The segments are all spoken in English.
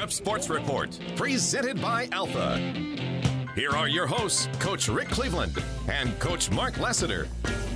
Prep Sports Report, presented by Alpha. Here are your hosts, Coach Rick Cleveland and Coach Mark Lassiter.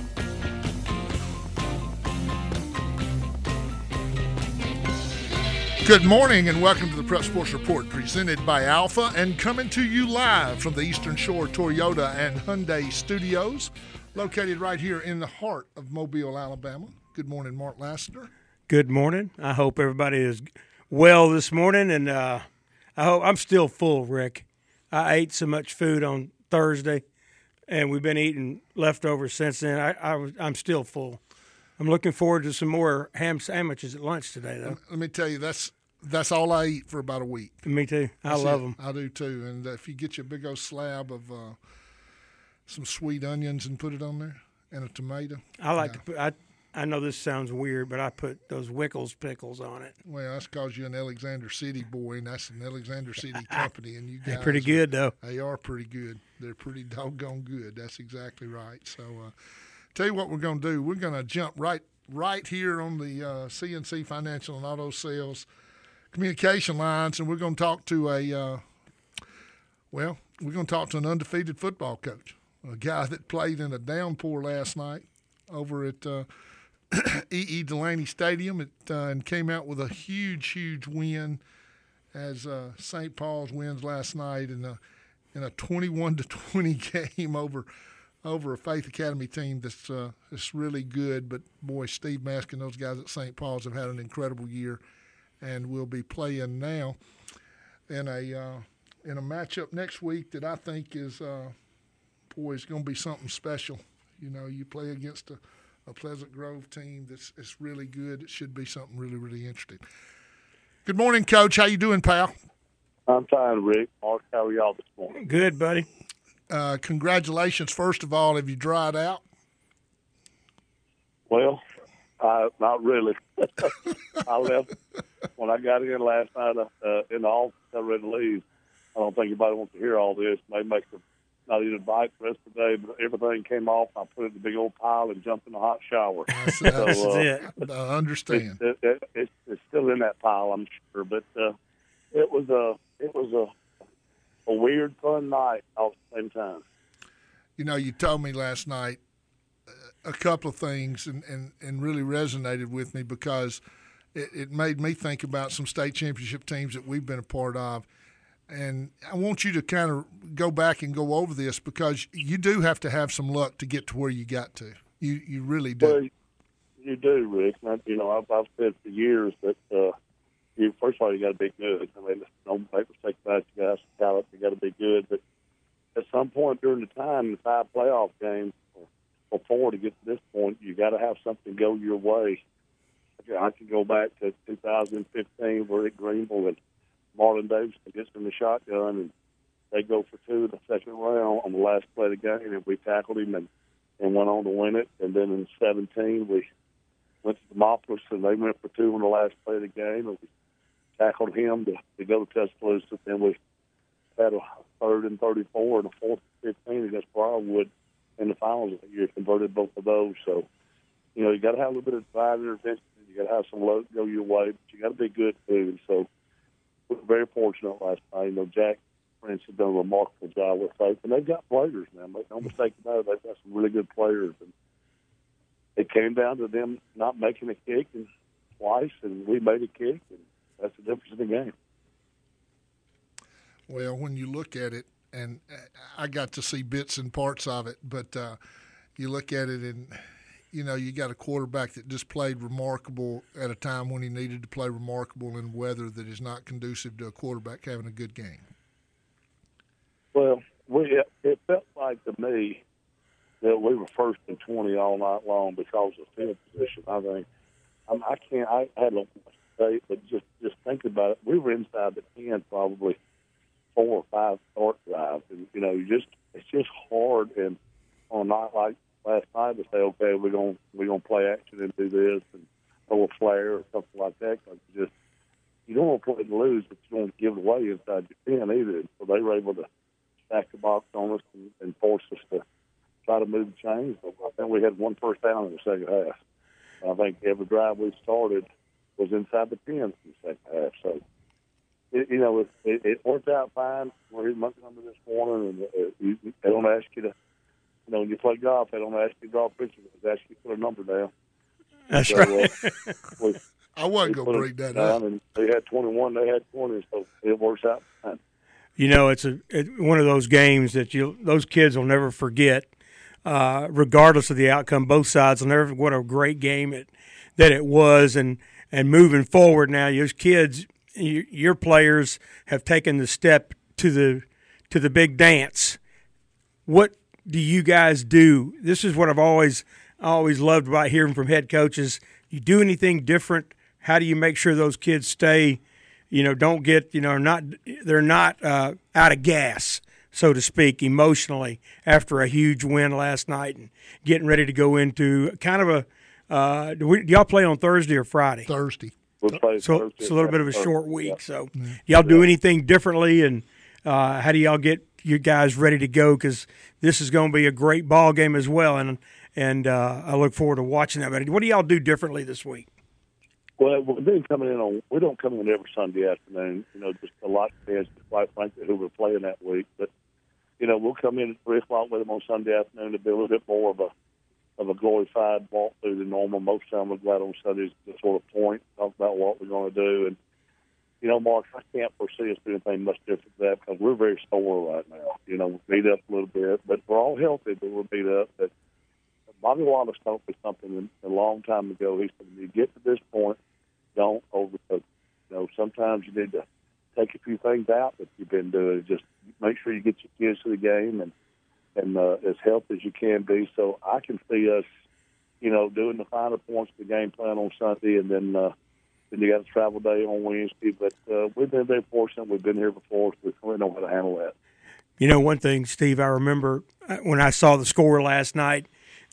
Good morning and welcome to the Prep Sports Report, presented by Alpha and coming to you live from the Eastern Shore Toyota and Hyundai Studios, located right here in the heart of Mobile, Alabama. Good morning, Mark Lassiter. Good morning. I hope everybody is well this morning, and I hope I'm still full, Rick. I ate so much food on Thursday, and we've been eating leftovers since then. I'm still full. I'm looking forward to some more ham sandwiches at lunch today, though. Let me tell you, that's all I eat for about a week. Me too. I love them. I do too. And if you get your big old slab of some sweet onions and put it on there, and a tomato. I like to put. I know this sounds weird, but I put those Wickles pickles on it. Well, that's because you're an Alexander City boy, and that's an Alexander City company, and you guys. They're pretty good, though. They are pretty good. They're pretty doggone good. That's exactly right. So, tell you what we're going to do. We're going to jump right here on the CNC Financial and Auto Sales communication lines, and we're going to talk to we're going to talk to an undefeated football coach, a guy that played in a downpour last night over at E.E. Delaney Stadium and came out with a huge win as St. Paul's wins last night in a 21-20 game over a Faith Academy team that's really good. But, boy, Steve Mask and those guys at St. Paul's have had an incredible year and will be playing now in a matchup next week that I think is going to be something special. You know, you play against a Pleasant Grove team that's really good. It should be something really interesting. Good morning, Coach. How you doing, pal? I'm fine, Rick. Mark, how are y'all this morning? Good, buddy. Congratulations, first of all. Have you dried out? Well, not really. I left when I got in last night in the office. I was ready to leave. I don't think anybody wants to hear all this. Maybe make them not eat a bite the rest of the day, but everything came off. I put it in the big old pile and jumped in the hot shower. That's it. I understand. It's still in that pile, I'm sure. But it was a weird, fun night all at the same time. You know, you told me last night a couple of things and really resonated with me because it made me think about some state championship teams that we've been a part of. And I want you to kind of go back and go over this because you do have to have some luck to get to where you got to. You really do. Well, you do, Rick. You know, I've said for years that first of all, you got to be good. I mean, don't make mistake about it. You got some talent. You got to be good. But at some point during the time, in the 5 playoff games or 4 to get to this point, you got to have something go your way. I can go back to 2015, we're at Greenville and Marlon Davis gets in the shotgun, and they go for 2 in the second round on the last play of the game, and we tackled him and went on to win it. And then in 17, we went to Demopolis, and they went for 2 on the last play of the game, and we tackled him to go to Tuscaloosa. Then we had a 3rd and 34 and a 4th and 15 against Briarwood in the finals that year, converted both of those. So, you know, you got to have a little bit of drive intervention. You got to have some luck go your way, but you got to be good too. So, we were very fortunate last night. You know, Jack Prince has done a remarkable job with Faith, and they've got players now. Make no mistake about it, they've got some really good players. And it came down to them not making a kick twice, and we made a kick, and that's the difference in the game. Well, when you look at it, and I got to see bits and parts of it, but you look at it and, you know, you got a quarterback that just played remarkable at a time when he needed to play remarkable in weather that is not conducive to a quarterback having a good game. Well, it felt like to me that we were 1st and 20 all night long because of field position. I think I had a say, but just think about it. We were inside the 10 probably 4 or 5 start drives, and you know, it's just hard. And on a night like last night to say, okay, we're gonna play action and do this and throw a flare or something like that. Cause you don't want to play to lose, but you don't want to give it away inside your 10 either. So they were able to stack the box on us and force us to try to move the chains. But I think we had 1 first down in the second half. And I think every drive we started was inside the 10 in the second half. So, it worked out fine. We're in Montgomery this morning, and they don't ask you to, when you play golf, they don't ask you to draw pictures. They ask you to put a number down. That's So, right. I wasn't going to bring that up. And they had 21, they had 20, so it works out fine. It's one of those games that those kids will never forget, regardless of the outcome. Both sides will never forget what a great game that it was, and moving forward now, those kids, your players have taken the step to the big dance. What do you guys do? This is what I've always loved about hearing from head coaches. You do anything different? How do you make sure those kids stay? Don't get, they're not out of gas, so to speak, emotionally after a huge win last night and getting ready to go into kind of do y'all play on Thursday or Friday? Thursday. We'll play So Thursday, it's a little bit of a Thursday. short week. Yeah. So y'all do anything differently, and how do y'all get you guys ready to go? Because this is going to be a great ball game as well, and I look forward to watching that. But what do y'all do differently this week? Well, we don't come in every Sunday afternoon. Just a lot depends, quite frankly, who we're playing that week. But we'll come in at 3:00 with them on Sunday afternoon to be a little bit more of a glorified walk through the normal. Most of the time we'll go out on Sundays to sort of point, talk about what we're going to do. And Mark, I can't foresee us doing anything much different than that because we're very sore right now. We're beat up a little bit, but we're all healthy, but we're beat up. But Bobby Wallace told me something a long time ago. He said, when you get to this point, don't overcook. Sometimes you need to take a few things out that you've been doing. Just make sure you get your kids to the game and as healthy as you can be. So I can see us, doing the final points of the game plan on Sunday, and then you got a travel day on Wednesday. But we've been very fortunate. We've been here before, so we know how to handle that. One thing, Steve, I remember when I saw the score last night,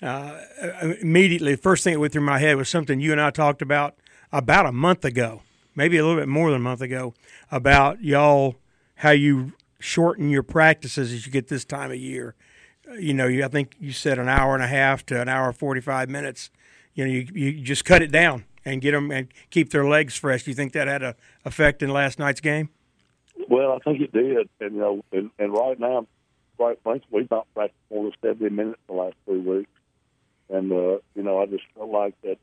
immediately, the first thing that went through my head was something you and I talked about a month ago, maybe a little bit more than a month ago, about y'all, how you shorten your practices as you get this time of year. I think you said an hour and a half to an hour 45 minutes. You just cut it down and get them and keep their legs fresh. Do you think that had an effect in last night's game? Well, I think it did, and and right now, quite frankly, we've not practiced more than 70 minutes the last 3 weeks, and I just felt like that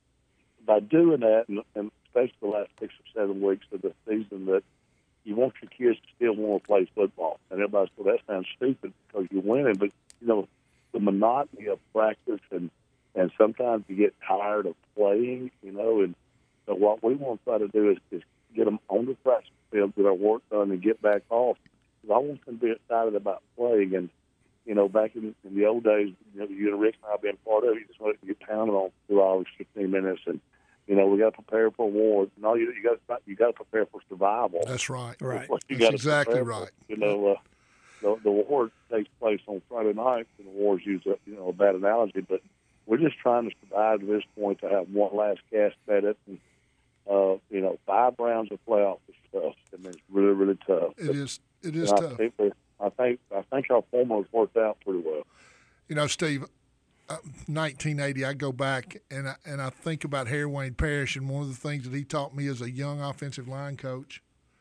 by doing that, and especially the last 6 or 7 weeks of the season, that you want your kids to still want to play football. And everybody said, that sounds stupid because you're winning, but the monotony of practice and sometimes you get tired of playing, and so what we want to try to do is get them on the practice field, get our work done, and get back off. Because I want them to be excited about playing. And, back in the old days, you and Rick and I have been part of it. You just want to get pounded on 2 hours, 15 minutes, and we got to prepare for war. No, you got to prepare for survival. That's right. Right. That's exactly right. The war takes place on Friday night, and the war is usually a bad analogy, but we're just trying to survive to this point to have one last cast at it. And, 5 rounds of playoff is tough. It's really, really tough. It is tough. I think our formula's worked out pretty well. Steve, 1980, I go back and I think about Harry Wayne Parrish, and one of the things that he taught me as a young offensive line coach,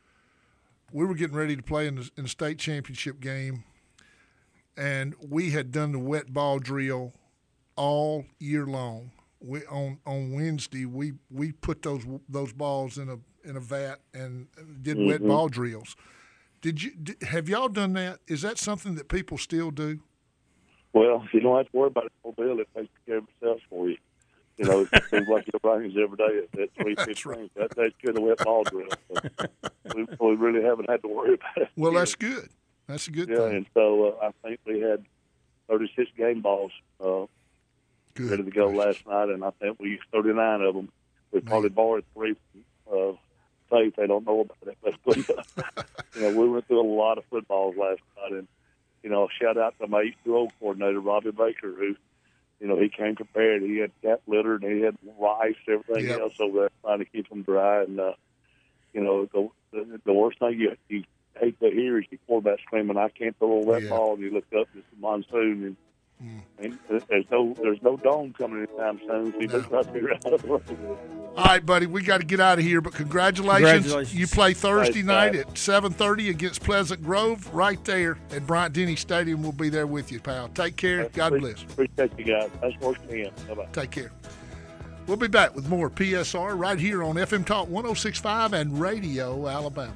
we were getting ready to play in the state championship game, and we had done the wet ball drill all year long. On Wednesday we put those balls in a vat and did wet ball drills. Have y'all done that? Is that something that people still do? Well, you don't have to worry about it. Bill, it takes care of itself for you. It seems like your brains every day at 3:15. Right. That takes care of the wet ball drill. So we really haven't had to worry about it. Well, that's good. That's a good thing. Yeah, and so I think we had 36 game balls ready to go last night, and I think we used 39 of them. We probably borrowed 3 from Faith. They don't know about it. But, we went through a lot of footballs last night, and, shout out to my H2O coordinator, Robbie Baker, who, he came prepared. He had cat litter, and he had rice, everything else over there, trying to keep them dry. And, the worst thing you hate to hear is your quarterback screaming, I can't throw a wet ball, and you look up, it's a monsoon, and And there's no dome coming anytime soon. So you better try to figure out a way. All right, buddy, we got to get out of here, but congratulations. You play Thursday night at 7:30 against Pleasant Grove right there at Bryant-Denny Stadium. We'll be there with you, pal. Take care. God bless. Appreciate you guys. Thanks for working in. Bye-bye. Take care. We'll be back with more PSR right here on FM Talk 106.5 and Radio Alabama.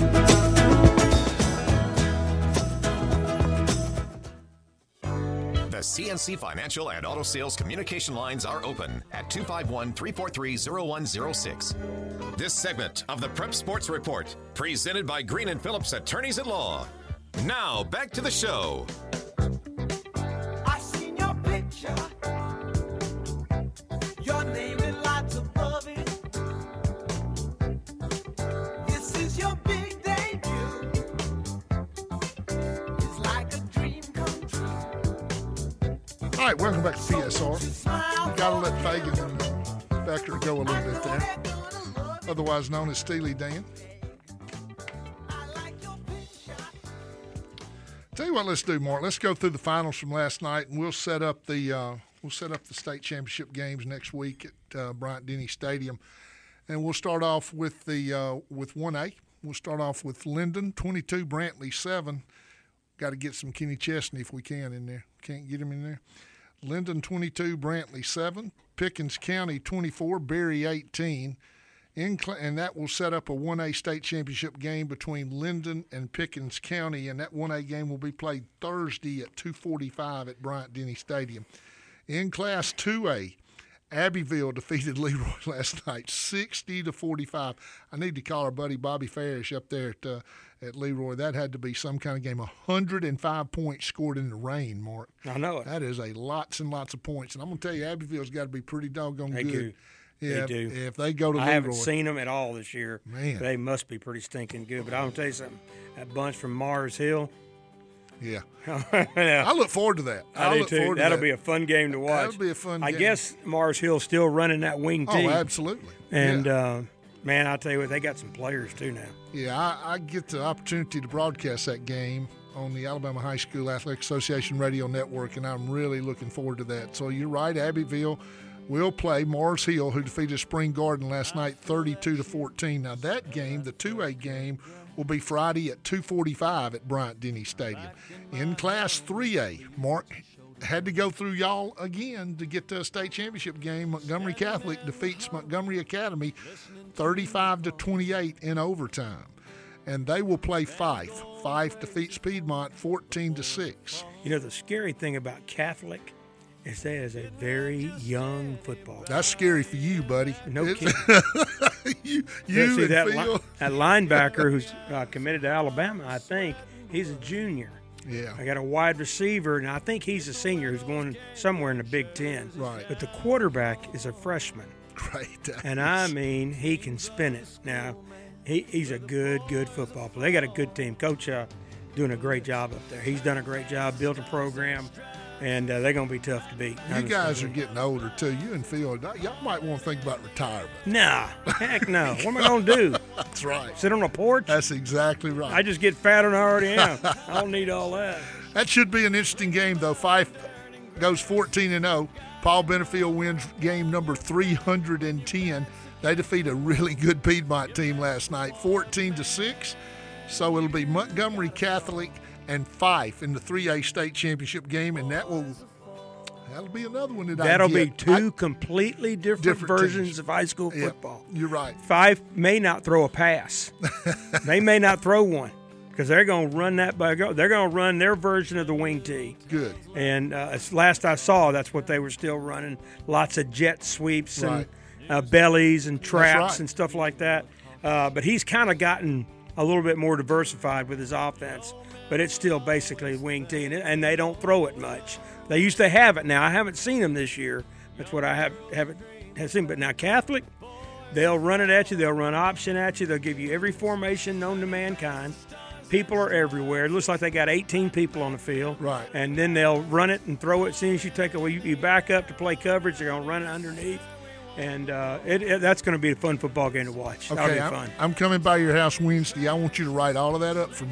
The CNC Financial and Auto Sales communication lines are open at 251-343-0106. This segment of the Prep Sports Report, presented by Green and Phillips Attorneys at Law. Now, back to the show. I seen your picture. Your name in lights above it. This is your big debut. It's like a dream come true. All right, welcome back to PSR. You got to let Fagan and Becker go a little bit there, otherwise known as Steely Dan. Tell you what, let's do, Mark. Let's go through the finals from last night, and we'll set up the state championship games next week at Bryant-Denny Stadium, and we'll start off with the with 1A. We'll start off with Linden 22, Brantley 7. Got to get some Kenny Chesney if we can in there. Can't get him in there. Linden 22, Brantley 7. Pickens County 24, Berry 18. And that will set up a 1A state championship game between Linden and Pickens County, and that 1A game will be played Thursday at 2:45 at Bryant-Denny Stadium. In Class 2A, Abbeville defeated Leroy last night 60-45. I need to call our buddy Bobby Farish up there at Leroy. That had to be some kind of game. 105 points scored in the rain, Mark. I know it. That is lots and lots of points. And I'm going to tell you, Abbeville's got to be pretty doggone They good. do. Yeah, They do. If they go to Leroy. I haven't seen them at all this year. Man. They must be pretty stinking good. But I'm going to tell you something. That bunch from Mars Hill. Yeah. Yeah. I look forward to that. I do look too. forward to That'll that. be a fun game to watch. That'll be a fun I game. guess Mars Hill's still running that wing Oh, team. absolutely. And, yeah. Man, I'll tell you what, they got some players too now. Yeah, I get the opportunity to broadcast that game on the Alabama High School Athletic Association radio network, and I'm really looking forward to that. So you're right, Abbeville will play Mars Hill, who defeated Spring Garden last night 32-14. Now that game, the 2A game, will be Friday at 2:45 at Bryant-Denny Stadium. In Class 3A, Mark had to go through y'all again to get to a state championship game. Montgomery Catholic defeats Montgomery Academy 35-28 in overtime. And they will play Fife. Fife defeats Piedmont 14-6. You know, the scary thing about Catholic is that is a very young football team. That's scary for you, buddy. No kidding. you See, and that, Phil. that linebacker who's committed to Alabama, I think, he's a junior. Yeah. I got a wide receiver, and I think he's a senior who's going somewhere in the Big Ten. Right. But the quarterback is a freshman. Great. And I mean, he can spin it. Now, he's a good football player. They got a good team. Coach doing a great job up there. He's done a great job, built a program, and they're going to be tough to beat. You guys are getting older, too. You and Phil, y'all might want to think about retirement. Nah, heck no. What am I going to do? That's right. Sit on a porch? That's exactly right. I just get fatter than I already am. I don't need all that. That should be an interesting game, though. Fife goes 14-0. Paul Benefield wins game number 310. They defeat a really good Piedmont team last night, 14-6. So it'll be Montgomery Catholic and Fife in the 3A state championship game, and that'll be another one That'll be two completely different versions teams of high school Yeah, football. you're right. Fife may not throw a pass. They may not throw one because they're going to run that by. They're going to run their version of the wing tee. Good. And as last I saw, that's what they were still running. Lots of jet sweeps Right. and bellies and traps right. and stuff like that. But he's kind of gotten a little bit more diversified with his offense. But it's still basically wing tee, and they don't throw it much. They used to have it. Now I haven't seen them this year. That's what I haven't seen. But now Catholic, they'll run it at you. They'll run option at you. They'll give you every formation known to mankind. People are everywhere. It looks like they got 18 people on the field. Right. And then they'll run it and throw it. As soon as you take it, you back up to play coverage, they're going to run it underneath. And that's going to be a fun football game to watch. That'll Okay, be fun. I'm coming by your house Wednesday. I want you to write all of that up for me.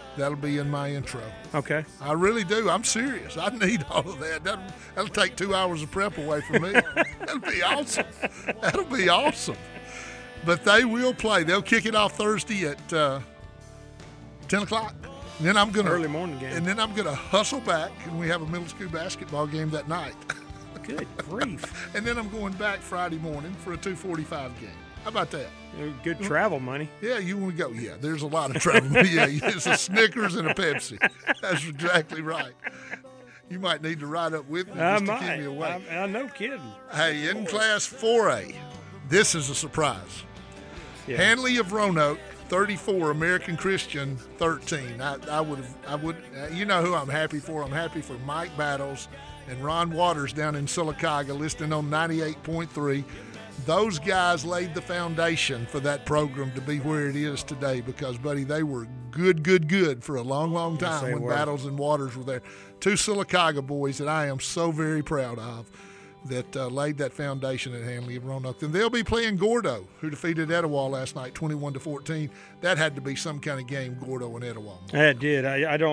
That'll be in my intro. Okay. I really do. I'm serious. I need all of that. That'll take 2 hours of prep away from me. That'll be awesome. That'll be awesome. But they will play. They'll kick it off Thursday at 10 o'clock. And then I'm gonna Early morning game. And then I'm gonna hustle back, and we have a middle school basketball game that night. Good grief. And then I'm going back Friday morning for a 2:45 game. How about that? Good travel money. Yeah, you want to go? Yeah, there's a lot of travel. Yeah, it's a Snickers and a Pepsi. That's exactly right. You might need to ride up with me just to keep me away. I'm no kidding. Hey, in Class 4A, this is a surprise. Yeah. Hanley of Roanoke, 34, American Christian, 13. I would. You know who I'm happy for? I'm happy for Mike Battles and Ron Waters down in Sylacauga, listening on 98.3. Those guys laid the foundation for that program to be where it is today because, buddy, they were good for a long time when Battles and Waters were there. Two Sylacauga boys that I am so very proud of that laid that foundation at Hanley of Roanoke. And they'll be playing Gordo, who defeated Etowah last night, 21-14. That had to be some kind of game, Gordo and Etowah. It did.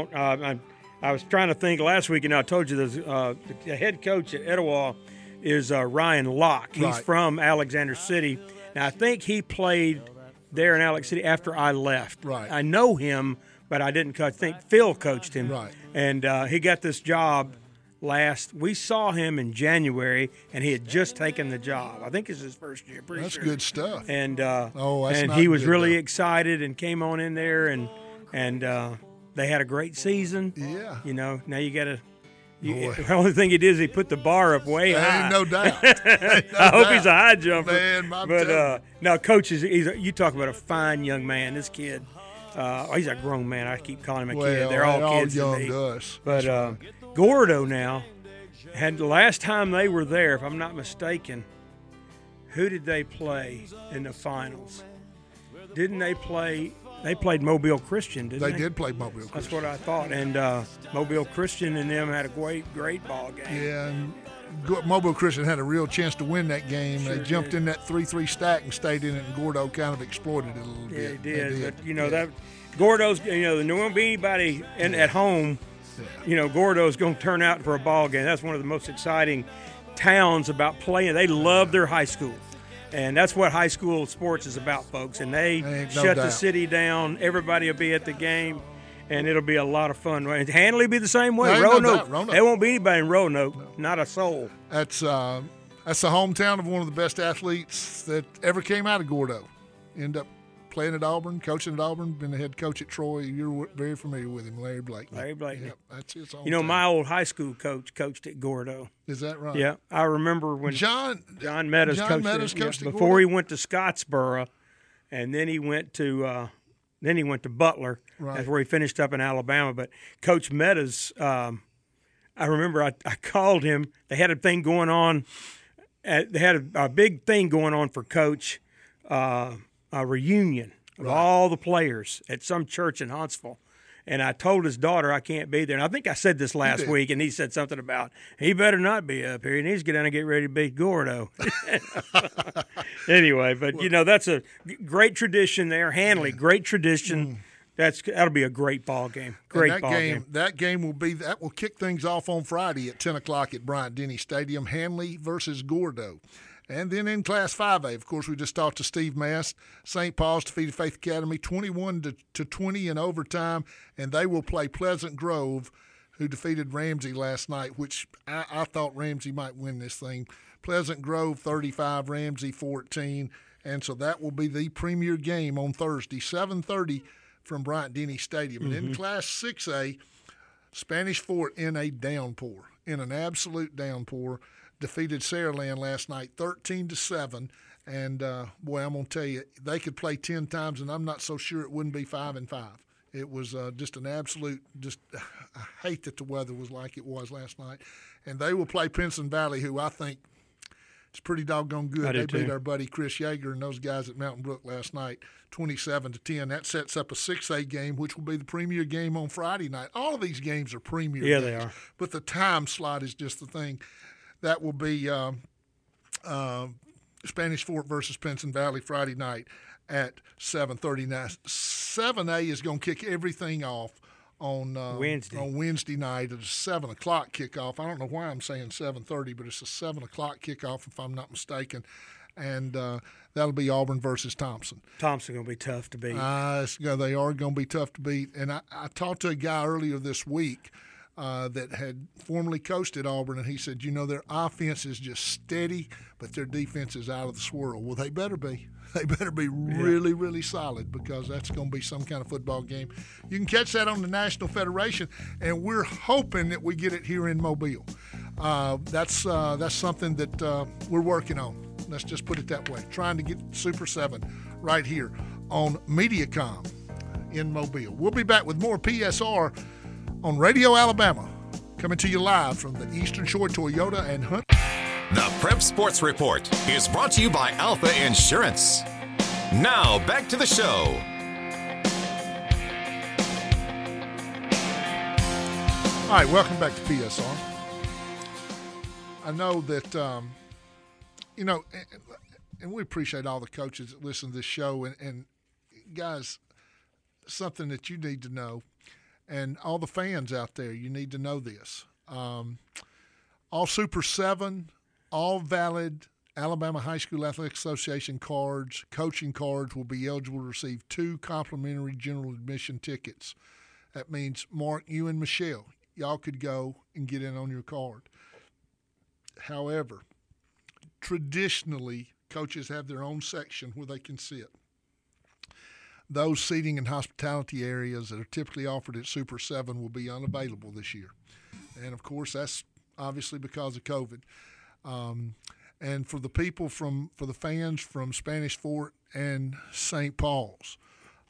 I was trying to think last week, and I told you the head coach at Etowah is Ryan Locke. He's Right. from Alexander City. Now, I think he played there in Alex City after I left. Right. I know him, but I didn't coach. I think Phil coached him. Right. And he got this job we saw him in January, and he had just taken the job. I think it's his first year. Pretty That's sure. good stuff. And that's and not he was good, really though. excited and came on in there, and they had a great season. Yeah. You know, now you got to. Boy. The only thing he did is he put the bar up way high. Ain't no doubt. Ain't no I hope he's a doubt. high jumper. Man, I'm but telling no, coach you talk about a fine young man. This kid, he's a grown man. I keep calling him a kid. They're all kids to young me. to us. But Gordo now had the last time they were there, if I'm not mistaken. Who did they play in the finals? Didn't they play? They played Mobile Christian, didn't they? They did play Mobile Christian. That's what I thought. And Mobile Christian and them had a great ball game. Yeah, and Mobile Christian had a real chance to win that game. Sure they jumped did. in that 3-3 stack and stayed in it, and Gordo kind of exploited it a little Yeah, bit. they did. But, Yeah. that Gordo's, there won't be anybody at home, Gordo's going to turn out for a ball game. That's one of the most exciting towns about playing. They love their high school. And that's what high school sports is about, folks. And they Ain't no shut the doubt. city down. Everybody will be at the game, and it'll be a lot of fun. And Hanley will be the same way. Ain't no Roanoke. doubt. Roanoke. There won't be anybody in Roanoke. Not a soul. That's the hometown of one of the best athletes that ever came out of Gordo. End up playing at Auburn, coaching at Auburn, been the head coach at Troy. You're very familiar with him, Larry Blakely. Larry Blakely. Yep, that's his hometown. My old high school coach coached at Gordo. Is that right? Yeah, I remember when John Meadows John coached, Meadows coached at before Gordo? he went to Scottsboro, and then he went to Butler. Right. That's where he finished up in Alabama. But Coach Meadows, I remember I called him. They had a thing going on. They had a big thing going on for Coach, a reunion of all the players at some church in Huntsville. And I told his daughter I can't be there. And I think I said this last did. week, and he said something about he better not be up here. He needs to get down and get ready to beat Gordo. Anyway, but that's a great tradition there. Hanley, great tradition. That'll be a great ball game. Great And ball game. That game will kick things off on Friday at 10 o'clock at Bryant-Denny Stadium. Hanley versus Gordo. And then in Class 5A, of course, we just talked to Steve Mast. St. Paul's defeated Faith Academy 21-20 in overtime, and they will play Pleasant Grove, who defeated Ramsey last night, which I thought Ramsey might win this thing. Pleasant Grove 35, Ramsey 14, and so that will be the premier game on Thursday, 7:30 from Bryant-Denny Stadium. And in Class 6A, Spanish Fort in an absolute downpour, defeated Saraland last night 13-7. And, boy, I'm going to tell you, they could play 10 times, and I'm not so sure it wouldn't be 5-5. It was just an absolute I hate that the weather was like it was last night. And they will play Pinson Valley, who I think is pretty doggone good. I do They beat too. our buddy Chris Yeager and those guys at Mountain Brook last night 27-10. That sets up a 6A game, which will be the premier game on Friday night. All of these games are premier Yeah, games. they are. But the time slot is just the thing. That will be Spanish Fort versus Pinson Valley Friday night at 7:30. Now, 7A is going to kick everything off on Wednesday night at a 7 o'clock kickoff. I don't know why I'm saying 7:30, but it's a 7 o'clock kickoff if I'm not mistaken, and that'll be Auburn versus Thompson. Thompson going to be tough to beat. They are going to be tough to beat. And I talked to a guy earlier this week that had formerly coached at Auburn, and he said, their offense is just steady, but their defense is out of the swirl. Well, they better be. They better be really, really solid, because that's going to be some kind of football game. You can catch that on the National Federation, and we're hoping that we get it here in Mobile. That's something that we're working on. Let's just put it that way. Trying to get Super 7 right here on Mediacom in Mobile. We'll be back with more PSR on Radio Alabama, coming to you live from the Eastern Shore Toyota and Hunt. The Prep Sports Report is brought to you by Alpha Insurance. Now, back to the show. All right, welcome back to PSR. I know that, and we appreciate all the coaches that listen to this show. And guys, something that you need to know, and all the fans out there, you need to know this. All Super 7, all valid Alabama High School Athletic Association cards, coaching cards, will be eligible to receive 2 complimentary general admission tickets. That means, Mark, you and Michelle, y'all could go and get in on your card. However, traditionally, coaches have their own section where they can sit. Those seating and hospitality areas that are typically offered at Super 7 will be unavailable this year. And, of course, that's obviously because of COVID. And for the fans from Spanish Fort and St. Paul's,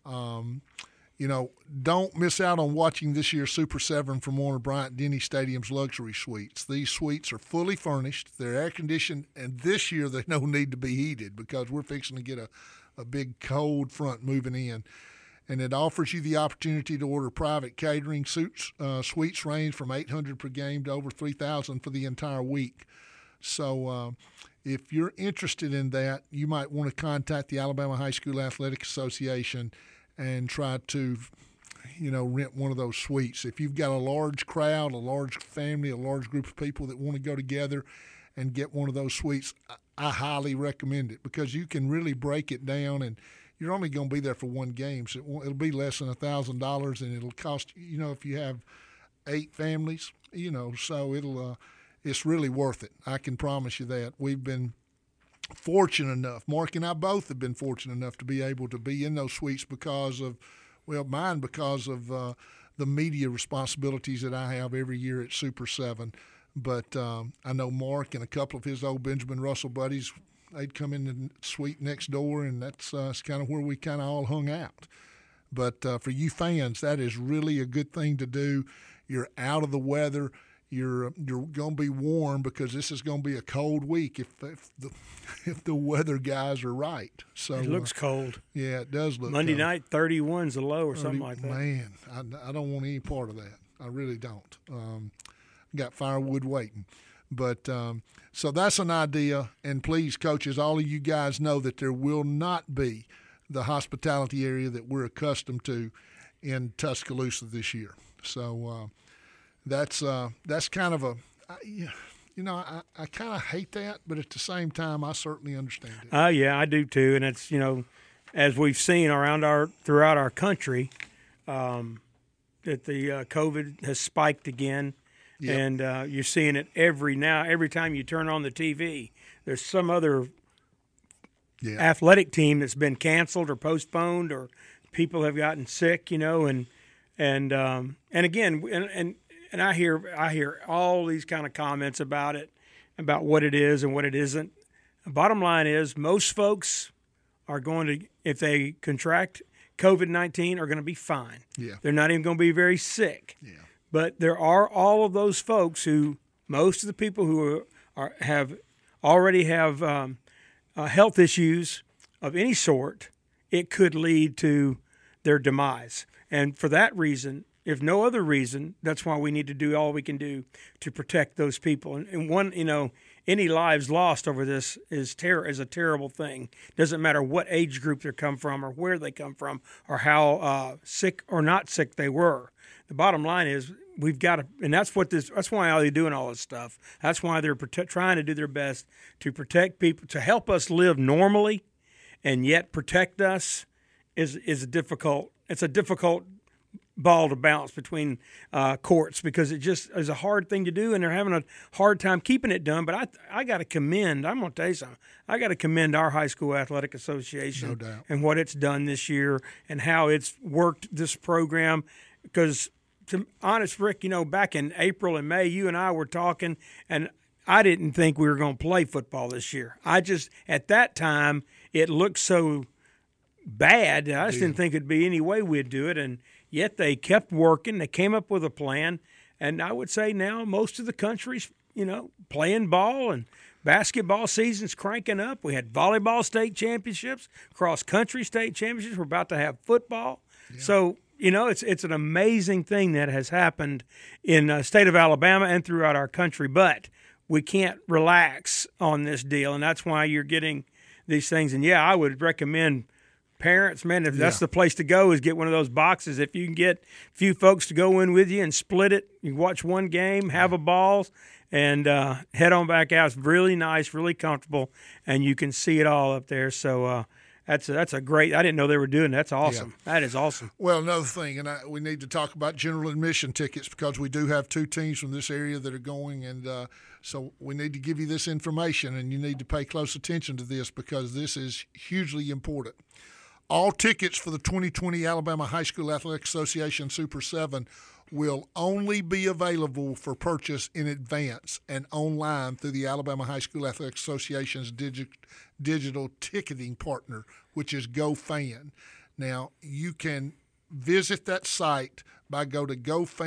don't miss out on watching this year's Super 7 from one of Bryant-Denny Stadium's luxury suites. These suites are fully furnished, they're air-conditioned, and this year they don't need to be heated because we're fixing to get a big cold front moving in. And it offers you the opportunity to order private catering. Suites range from $800 per game to over $3,000 for the entire week. So if you're interested in that, you might want to contact the Alabama High School Athletic Association and try to, rent one of those suites. If you've got a large crowd, a large family, a large group of people that want to go together and get one of those suites, I highly recommend it, because you can really break it down, and you're only going to be there for one game, so it'll be less than $1,000, and it'll cost, if you have 8 families, so it's really worth it. I can promise you that. We've been fortunate enough, Mark and I both have been fortunate enough to be able to be in those suites because of the media responsibilities that I have every year at Super 7. But I know Mark and a couple of his old Benjamin Russell buddies, they'd come in the suite next door, and that's kind of where we kind of all hung out. But for you fans, that is really a good thing to do. You're out of the weather. You're going to be warm, because this is going to be a cold week if the weather guys are right. So it looks cold. Yeah, it does look Monday cold. night, 31's the low or something like that. Man, I don't want any part of that. I really don't. Got firewood waiting. But so that's an idea. And please, coaches, all of you guys know that there will not be the hospitality area that we're accustomed to in Tuscaloosa this year. So that's kind of I kind of hate that, but at the same time, I certainly understand it. Yeah, I do too. And it's, as we've seen throughout our country, that the COVID has spiked again. Yep. And you're seeing it every time you turn on the TV, there's some other athletic team that's been canceled or postponed, or people have gotten sick, and again, and I hear all these kind of comments about it, about what it is and what it isn't. The bottom line is, most folks are going to, if they contract COVID-19, are going to be fine. Yeah. They're not even going to be very sick. Yeah. But there are all of those folks who, most of the people who already have health issues of any sort, it could lead to their demise. And for that reason, if no other reason, that's why we need to do all we can do to protect those people. And one, any lives lost over this is a terrible thing. Doesn't matter what age group they come from, or where they come from, or how sick or not sick they were. the bottom line is we've got to, and that's why they're doing all this stuff. That's why they're trying to do their best to protect people, to help us live normally, and yet protect us is a difficult ball to bounce between courts, because it just is a hard thing to do, and they're having a hard time keeping it done. But I got to commend. I'm going to tell you something. I got to commend our high school athletic association, No doubt, and what it's done this year and how it's worked this program. Because, to be honest, Rick, back in April and May, you and I were talking, and I didn't think we were going to play football this year. At that time, it looked so bad. I just didn't think it'd be any way we'd do it, and yet they kept working. They came up with a plan, and I would say now most of the country's, playing ball, and basketball season's cranking up. We had volleyball state championships, cross-country state championships. We're about to have football. Yeah. So, it's an amazing thing that has happened in the state of Alabama and throughout our country, but we can't relax on this deal, and that's why you're getting these things. And, yeah, I would recommend parents, man, if that's the place to go, is get one of those boxes. If you can get a few folks to go in with you and split it, you watch one game, have a ball, and head on back out. It's really nice, really comfortable, and you can see it all up there. So that's a great – I didn't know they were doing that. That's awesome. Yeah. That is awesome. Well, another thing, and we need to talk about general admission tickets, because we do have 2 teams from this area that are going, and so we need to give you this information, and you need to pay close attention to this, because this is hugely important. All tickets for the 2020 Alabama High School Athletic Association Super 7 will only be available for purchase in advance and online through the Alabama High School Athletic Association's digital ticketing partner, which is GoFan. Now, you can visit that site by go to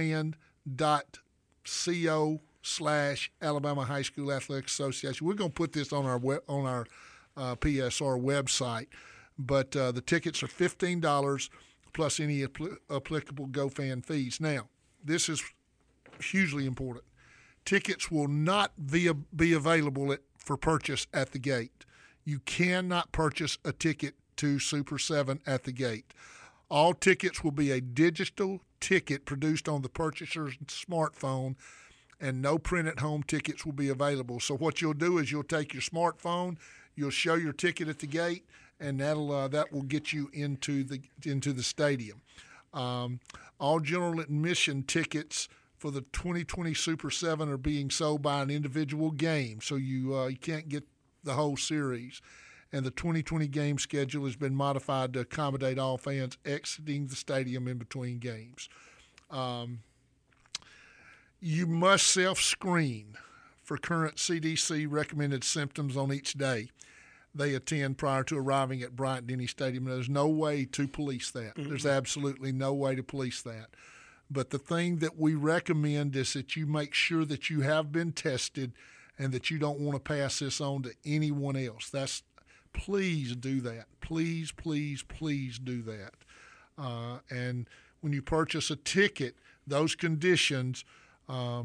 gofan.co/Alabama High School Athletic Association. We're going to put this on our PSR website. But the tickets are $15 plus any applicable GoFan fees. Now, this is hugely important. Tickets will not be available for purchase at the gate. You cannot purchase a ticket to Super 7 at the gate. All tickets will be a digital ticket produced on the purchaser's smartphone, and no print-at-home tickets will be available. So what you'll do is you'll take your smartphone, you'll show your ticket at the gate, and that will get you into the stadium. All general admission tickets for the 2020 Super 7 are being sold by an individual game, so you can't get the whole series. And the 2020 game schedule has been modified to accommodate all fans exiting the stadium in between games. You must self-screen for current CDC recommended symptoms on each day they attend prior to arriving at Bryant-Denny Stadium. There's no way to police that. Mm-hmm. There's absolutely no way to police that. But the thing that we recommend is that you make sure that you have been tested and that you don't want to pass this on to anyone else. Please do that. Please, please, please do that. And when you purchase a ticket, those conditions are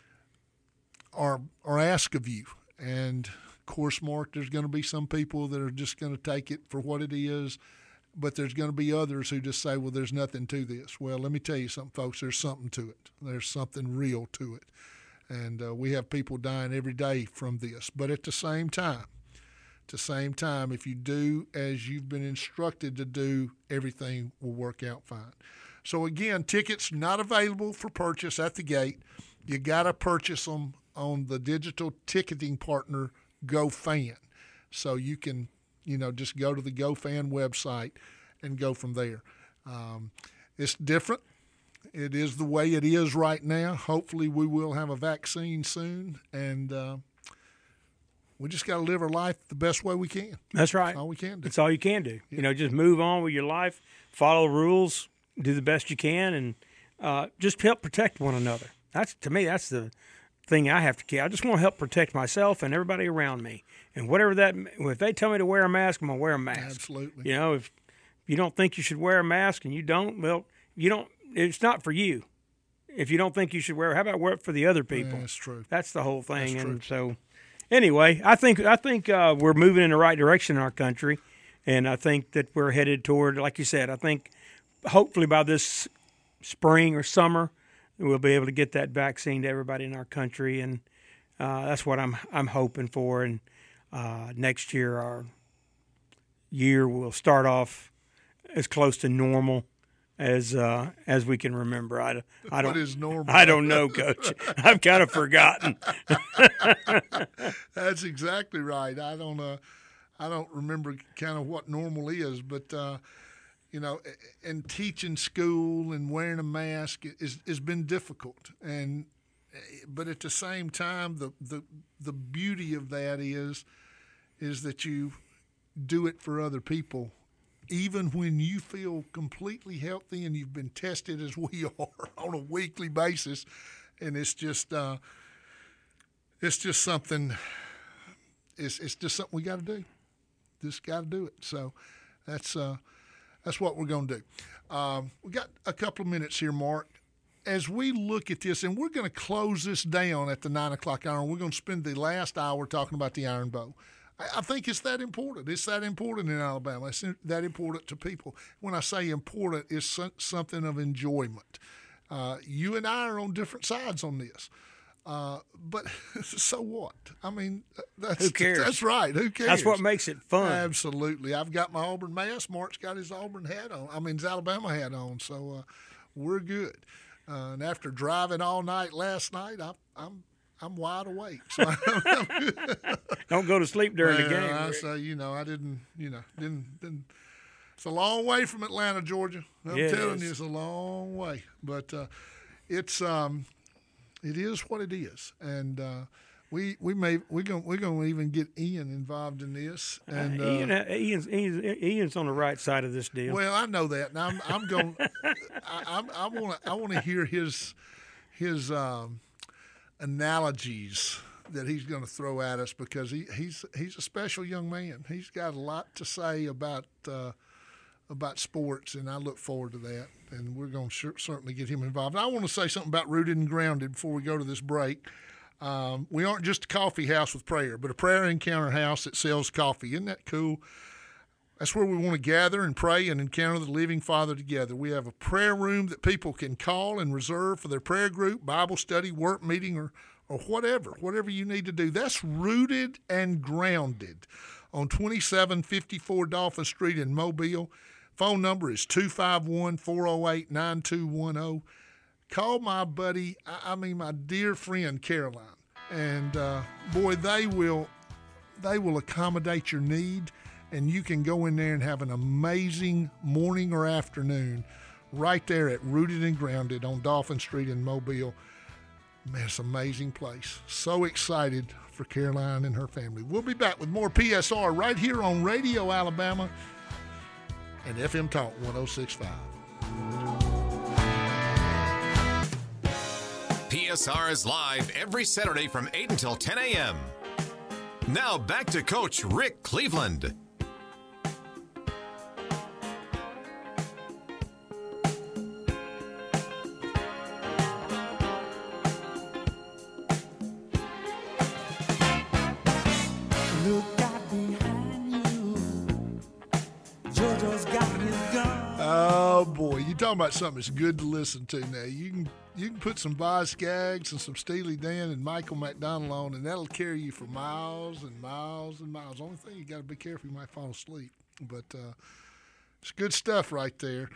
asked of you. And of course, Mark, there's going to be some people that are just going to take it for what it is, but there's going to be others who just say, well, there's nothing to this. Well, let me tell you something, folks. There's something to it. There's something real to it. And we have people dying every day from this. But at the same time, if you do as you've been instructed to do, everything will work out fine. So, again, tickets not available for purchase at the gate. You got to purchase them on the digital ticketing partner, GoFan. So you can, just go to the GoFan website and go from there. It's different. It is the way it is right now. Hopefully we will have a vaccine soon, and we just got to live our life the best way we can. That's right. That's all we can do. That's all you can do. Yeah. Just move on with your life, follow the rules, do the best you can, and just help protect one another. To me, that's the thing I have to care. I just want to help protect myself and everybody around me. And if they tell me to wear a mask, I'm going to wear a mask. Absolutely. If you don't think you should wear a mask and you don't, well, it's not for you. If you don't think you should wear, how about wear it for the other people? Yeah, that's true. That's the whole thing. That's and true. So anyway, I think we're moving in the right direction in our country. And I think that we're headed toward, like you said, I think hopefully by this spring or summer, we'll be able to get that vaccine to everybody in our country, and that's what I'm hoping for. And next year, our year will start off as close to normal as we can remember. I don't. What is normal? I don't know, Coach. I've kind of forgotten. That's exactly right. I don't remember kind of what normal is, but you know, and teaching school and wearing a mask has been difficult. But at the same time, the beauty of that is that you do it for other people, even when you feel completely healthy and you've been tested as we are on a weekly basis, and it's just something. It's just something we got to do. Just got to do it. So that's what we're going to do. We got a couple of minutes here, Mark. As we look at this, and we're going to close this down at the 9 o'clock hour, and we're going to spend the last hour talking about the Iron Bowl. I think it's that important. It's that important in Alabama. It's that important to people. When I say important, it's something of enjoyment. You and I are on different sides on this. But so what? I mean, Who cares? That's right. Who cares? That's what makes it fun. Absolutely. I've got my Auburn mask. Mark's got his Auburn hat on. I mean, his Alabama hat on. So we're good. And after driving all night last night, I'm wide awake. So I'm good. Don't go to sleep during the game. I Rick. say, I didn't. It's a long way from Atlanta, Georgia. I'm telling you, it's a long way. But it is what it is, and we're gonna even get Ian involved in this. And Ian's on the right side of this deal. well, I know that, and I'm going. I want to hear his analogies that he's going to throw at us, because he's a special young man. He's got a lot to say about sports, and I look forward to that. And we're going to certainly get him involved. I want to say something about Rooted and Grounded before we go to this break. We aren't just a coffee house with prayer, but a prayer encounter house that sells coffee. Isn't that cool? That's where we want to gather and pray and encounter the living Father together. We have a prayer room that people can call and reserve for their prayer group, Bible study, work meeting, or whatever you need to do. That's Rooted and Grounded on 2754 Dolphin Street in Mobile. Phone number is 251-408-9210. Call my buddy, my dear friend Caroline, and boy, they will accommodate your need, and you can go in there and have an amazing morning or afternoon right there at Rooted and Grounded on Dolphin Street in Mobile. Man, it's an amazing place. So excited for Caroline and her family. We'll be back with more PSR right here on Radio Alabama and FM Talk 106.5. PSR is live every Saturday from 8 until 10 a.m. Now back to Coach Rick Cleveland. Look out behind you. Jojo's got his gun. Oh boy, you talking about something that's good to listen to now. You can put some Boz Scaggs and some Steely Dan and Michael McDonald on, and that'll carry you for miles and miles and miles. Only thing, you got to be careful, you might fall asleep. But it's good stuff right there.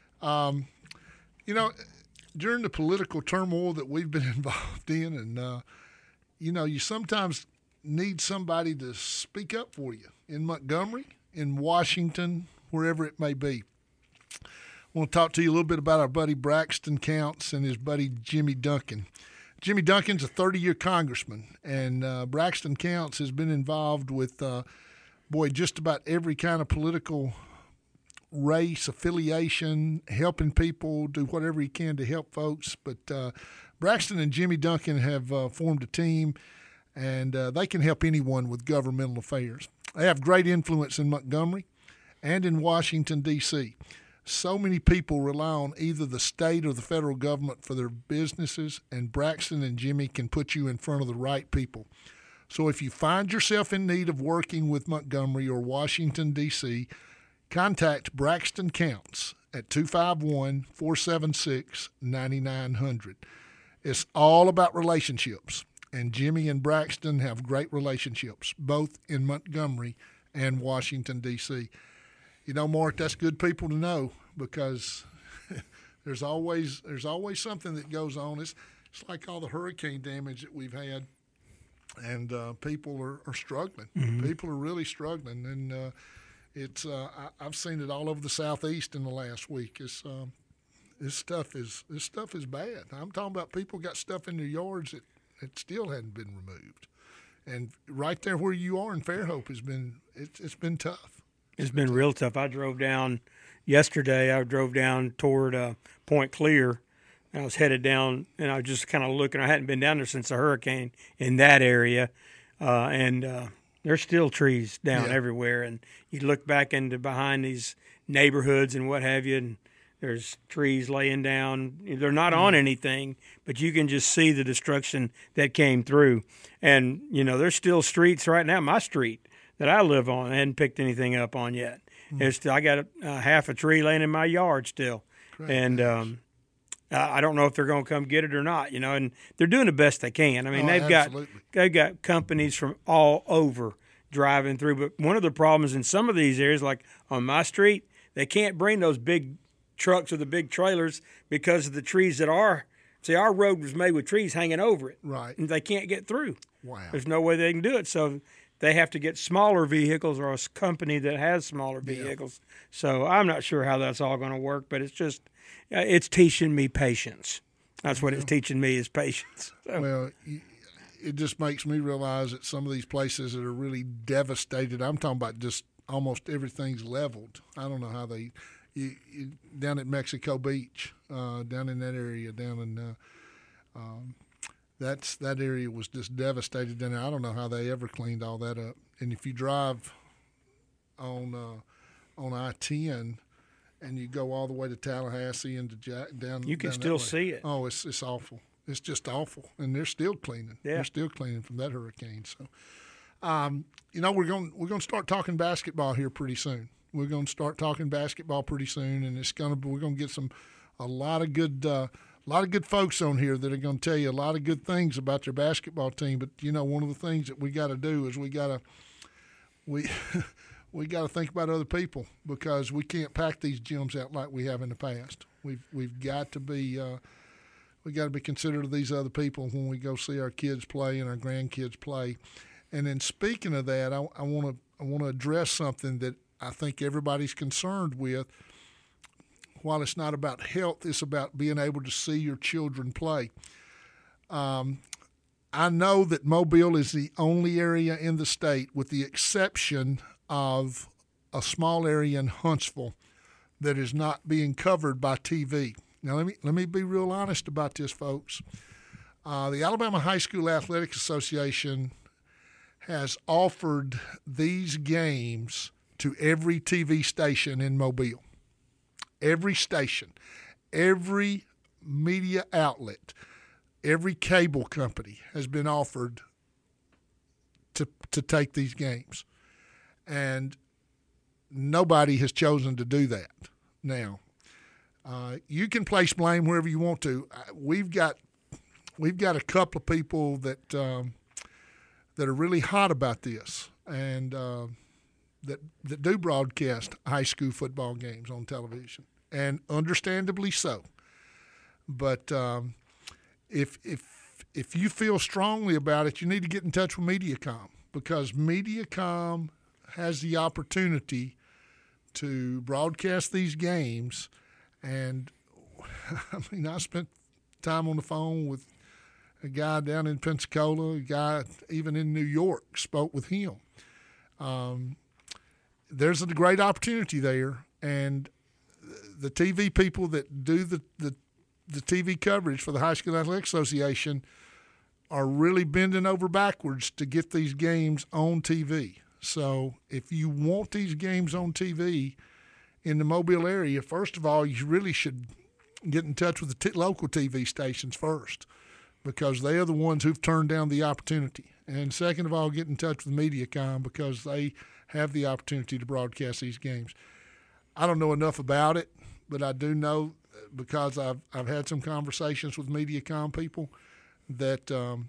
During the political turmoil that we've been involved in, and you sometimes need somebody to speak up for you in Montgomery, in Washington, wherever it may be. I want to talk to you a little bit about our buddy Braxton Counts and his buddy Jimmy Duncan. Jimmy Duncan's a 30-year congressman, and Braxton Counts has been involved with, just about every kind of political race, affiliation, helping people, do whatever he can to help folks. But Braxton and Jimmy Duncan have formed a team, and they can help anyone with governmental affairs. They have great influence in Montgomery and in Washington, D.C. So many people rely on either the state or the federal government for their businesses, and Braxton and Jimmy can put you in front of the right people. So if you find yourself in need of working with Montgomery or Washington, D.C., contact Braxton Counts at 251-476-9900. It's all about relationships, and Jimmy and Braxton have great relationships, both in Montgomery and Washington, D.C. You know, Mark, that's good people to know because there's always something that goes on. It's like all the hurricane damage that we've had, and people are struggling. Mm-hmm. People are really struggling, and it's I've seen it all over the Southeast in the last week. This stuff is bad. I'm talking about people got stuff in their yards that still hadn't been removed, and right there where you are in Fairhope it's been tough. It's been real tough. I drove down yesterday. I drove down toward Point Clear. And I was headed down, and I was just kind of looking. I hadn't been down there since the hurricane in that area, and there's still trees down everywhere. And you look back into behind these neighborhoods and what have you, and there's trees laying down. They're not on anything, but you can just see the destruction that came through. And, you know, there's still streets right now. My street that I live on, I hadn't picked anything up on yet. I got half a tree laying in my yard still. Great. And I don't know if they're going to come get it or not, you know, and they're doing the best they can. I mean, they've got companies from all over driving through. But one of the problems in some of these areas, like on my street, they can't bring those big trucks or the big trailers because of the trees that are. See, our road was made with trees hanging over it. Right. And they can't get through. Wow. There's no way they can do it. So they have to get smaller vehicles or a company that has smaller vehicles. Yeah. So I'm not sure how that's all going to work, but it's just it's teaching me patience. That's what it's teaching me is patience. So. Well, it just makes me realize that some of these places that are really devastated, I'm talking about just almost everything's leveled. I don't know how they down at Mexico Beach, down in that area, down in that area was just devastated down there. I don't know how they ever cleaned all that up. And if you drive on I-10 and you go all the way to Tallahassee and down, you can down still see it. Oh, it's awful. It's just awful, and they're still cleaning. Yeah. They're still cleaning from that hurricane. So, you know, we're going to start talking basketball here pretty soon. We're going to start talking basketball pretty soon, and we're going to get a lot of good folks on here that are going to tell you a lot of good things about their basketball team. But you know, one of the things that we got to do is we got to think about other people because we can't pack these gyms out like we have in the past. We've got to be considerate of these other people when we go see our kids play and our grandkids play. And then speaking of that, I want to address something that I think everybody's concerned with. While it's not about health, it's about being able to see your children play. I know that Mobile is the only area in the state, with the exception of a small area in Huntsville, that is not being covered by TV. Now, let me be real honest about this, folks. The Alabama High School Athletic Association has offered these games to every TV station in Mobile. Every station, every media outlet, every cable company has been offered to take these games. And nobody has chosen to do that. Now, you can place blame wherever you want to. We've got a couple of people that are really hot about this and that do broadcast high school football games on television, and understandably so. But if you feel strongly about it, you need to get in touch with Mediacom, because Mediacom has the opportunity to broadcast these games. And I mean, I spent time on the phone with a guy down in Pensacola, a guy even in New York, spoke with him. There's a great opportunity there, and the TV people that do the TV coverage for the High School Athletic Association are really bending over backwards to get these games on TV. So if you want these games on TV in the Mobile area, first of all, you really should get in touch with the local TV stations first, because they are the ones who've turned down the opportunity. And second of all, get in touch with Mediacom, because they have the opportunity to broadcast these games. I don't know enough about it, but I do know because I've had some conversations with MediaCom people that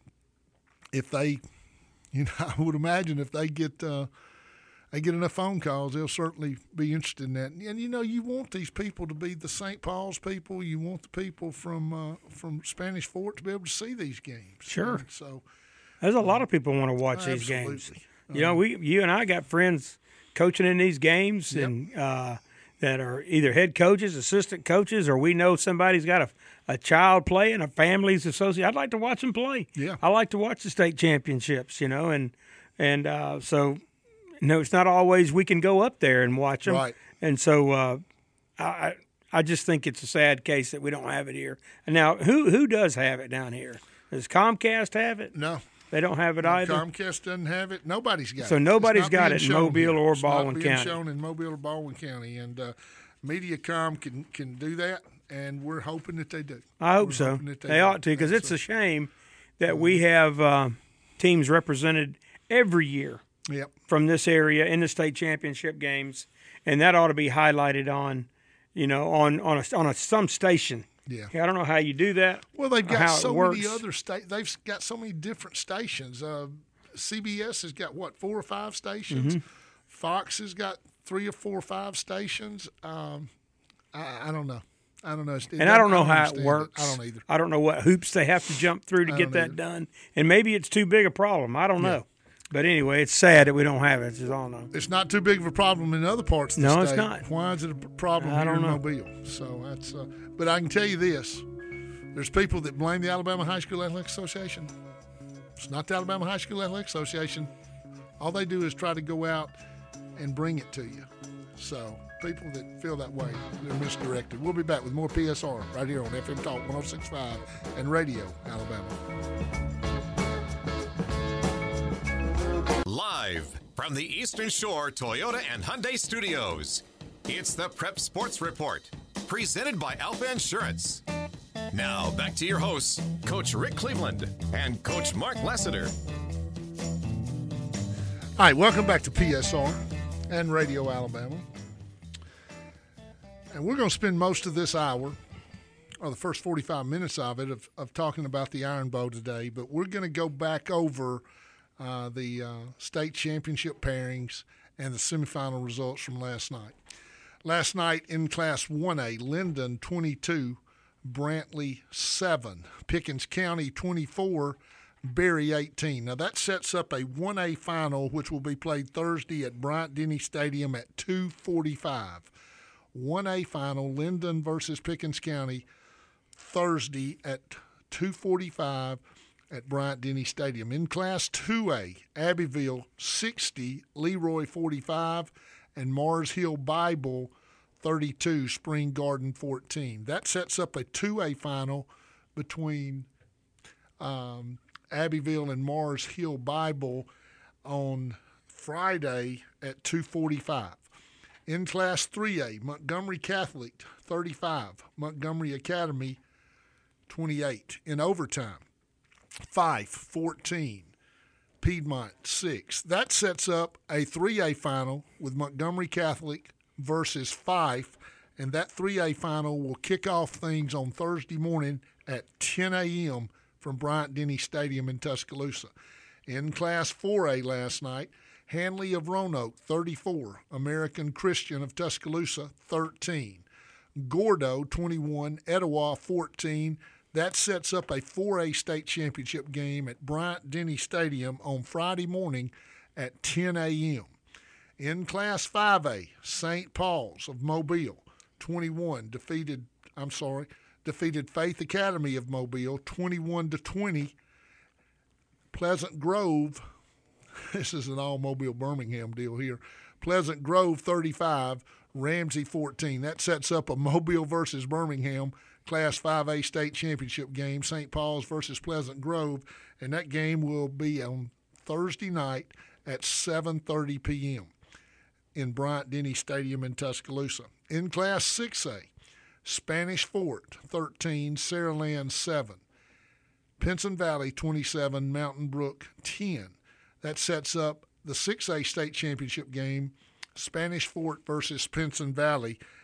if they, I would imagine if they get enough phone calls, they'll certainly be interested in that. And you want these people to be the St. Paul's people. You want the people from Spanish Fort to be able to see these games. Sure. And so there's a lot of people want to watch these games. Absolutely. You and I got friends coaching in these games, Yep. and that are either head coaches, assistant coaches, or we know somebody's got a child playing, a family's associate. I'd like to watch them play. Yeah. I like to watch the state championships, and so no, it's not always we can go up there and watch them. Right. And so I just think it's a sad case that we don't have it here. And now, who does have it down here? Does Comcast have it? No. They don't have it either. Comcast doesn't have it. Nobody's got it. So nobody's It's not got being it in shown Mobile here. or It's not Baldwin being County. shown in Mobile or Baldwin County, and MediaCom can do that, and we're hoping that they do. I hope We're so. hoping that They do. ought to, because it's So, a shame that we have teams represented every year Yep. from this area in the state championship games, and that ought to be highlighted on some station. Yeah. I don't know how you do that. Well, they've or got how it so works. many other They've got so many different stations. CBS has got 4 or 5 stations. Mm-hmm. Fox has got 3 or 4 or 5 stations. I don't know. I don't know. And I don't know how it understand works. I don't either. I don't know what hoops they have to jump through to I get don't that either. done. And maybe it's too big a problem. I don't know. But anyway, it's sad that we don't have it. It's just all I know. It's not too big of a problem in other parts of the No, state. it's not. Why is it a problem I here don't in know. Mobile? So that's. But I can tell you this: there's people that blame the Alabama High School Athletic Association. It's not the Alabama High School Athletic Association. All they do is try to go out and bring it to you. So people that feel that way, they're misdirected. We'll be back with more PSR right here on FM Talk 106.5 and Radio Alabama. Live from the Eastern Shore Toyota and Hyundai Studios, it's the Prep Sports Report, presented by Alpha Insurance. Now, back to your hosts, Coach Rick Cleveland and Coach Mark Lassiter. All right, welcome back to PSR and Radio Alabama. And we're going to spend most of this hour, or the first 45 minutes of it, of talking about the Iron Bowl today. But we're going to go back over the state championship pairings and the semifinal results from last night. Last night in Class 1A, Linden 22, Brantley 7, Pickens County 24, Berry 18. Now that sets up a 1A final, which will be played Thursday at Bryant-Denny Stadium at 2:45. 1A final, Linden versus Pickens County, Thursday at 2:45 at Bryant-Denny Stadium. In Class 2A, Abbeville 60, Leroy 45, and Mars Hill Bible 32, Spring Garden 14. That sets up a 2A final between Abbeville and Mars Hill Bible on Friday at 2:45. In Class 3A, Montgomery Catholic 35, Montgomery Academy 28. In overtime, Fife 14, Piedmont 6. That sets up a 3A final with Montgomery Catholic versus Fife, and that 3A final will kick off things on Thursday morning at 10 a.m. from Bryant-Denny Stadium in Tuscaloosa. In Class 4A last night, Hanley of Roanoke 34, American Christian of Tuscaloosa 13, Gordo 21, Etowah 14. That sets up a 4A state championship game at Bryant-Denny Stadium on Friday morning at 10 a.m. In Class 5A, St. Paul's of Mobile 21 defeated Faith Academy of Mobile 21-20. Pleasant Grove, this is an all-Mobile Birmingham deal here. Pleasant Grove 35, Ramsey 14. That sets up a Mobile versus Birmingham Class 5A state championship game, St. Paul's versus Pleasant Grove, and that game will be on Thursday night at 7:30 p.m. in Bryant-Denny Stadium in Tuscaloosa. In Class 6A, Spanish Fort 13, Saraland 7, Pinson Valley 27, Mountain Brook 10. That sets up the 6A state championship game, Spanish Fort versus Pinson Valley,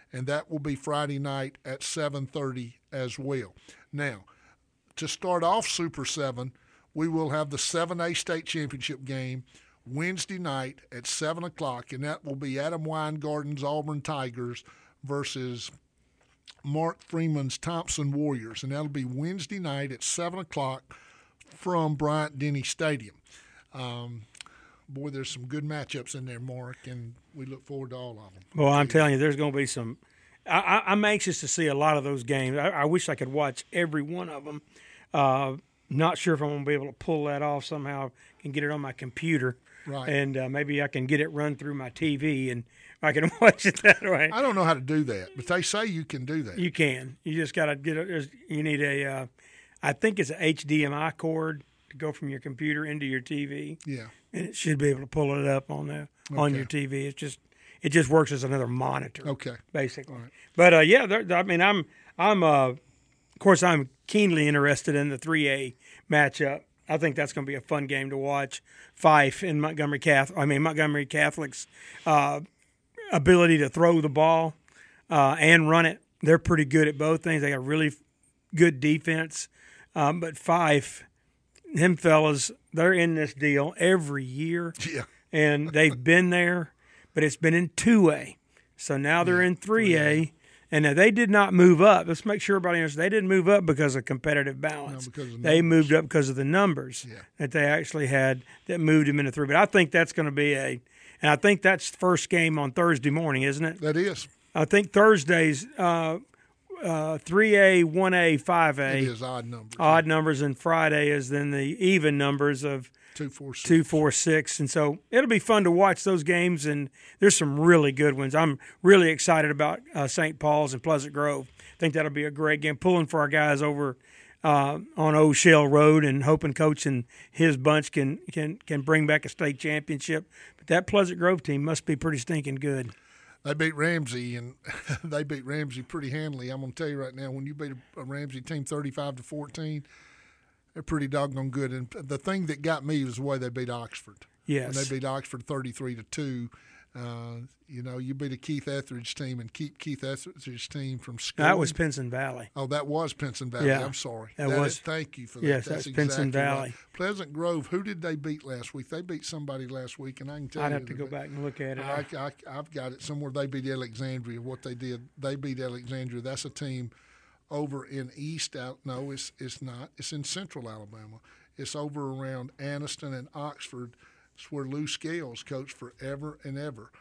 and that will be Friday night at 7:30 as well. Now, to start off Super 7, we will have the 7A state championship game Wednesday night at 7 o'clock, and that will be Adam Weingarten's Auburn Tigers versus Mark Freeman's Thompson Warriors, and that'll be Wednesday night at 7 o'clock from Bryant-Denny Stadium. Boy, there's some good matchups in there, Mark, and we look forward to all of them. Well, I'm telling you, there's going to be some. I'm anxious to see a lot of those games. I wish I could watch every one of them. Not sure if I'm going to be able to pull that off somehow and get it on my computer. Right. And maybe I can get it run through my TV and I can watch it that way. I don't know how to do that, but they say you can do that. You can. You just got to get it. You need I think it's an HDMI cord to go from your computer into your TV. Yeah. And it should be able to pull it up on your TV. It just works as another monitor. Okay. Basically. All right. But I mean, of course, I'm keenly interested in the 3A matchup. I think that's going to be a fun game to watch. Fife and Montgomery Catholic's ability to throw the ball and run it. They're pretty good at both things. They got really good defense. But Fife, them fellas, they're in this deal every year. Yeah. And they've been there, but it's been in 2A. So now they're in 3A. And now they did not move up. Let's make sure everybody understands. They didn't move up because of competitive balance. No, because of they numbers. moved up because of the numbers that they actually had that moved them into 3. But I think that's going to be and I think that's the first game on Thursday morning, isn't it? That is. I think Thursday's 3A, 1A, 5A. It is odd numbers. Odd numbers, and Friday is then the even numbers of 2, 4, 6. 2, 4, 6. And so it'll be fun to watch those games, and there's some really good ones. I'm really excited about St. Paul's and Pleasant Grove. I think that'll be a great game. Pulling for our guys over on Old Shell Road and hoping Coach and his bunch can bring back a state championship. But that Pleasant Grove team must be pretty stinking good. They beat Ramsey, and they beat Ramsey pretty handily. I'm going to tell you right now, when you beat a Ramsey team 35-14, they're pretty doggone good. And the thing that got me was the way they beat Oxford. Yes. When they beat Oxford 33-2. You beat a Keith Etheridge team and keep Keith Etheridge's team from scoring. That was Pinson Valley. Oh, that was Pinson Valley. Yeah. I'm sorry. That was. Thank you for that. Yes, that's that's Pinson exactly Valley. Right. Pleasant Grove, who did they beat last week? They beat somebody last week, and I can tell I'd you. have to go back and look at it. I've got it somewhere. They beat Alexandria. What they did, they beat Alexandria. That's a team over in No, it's not. It's in Central Alabama. It's over around Anniston and Oxford. It's where Lou Scales coached forever and ever.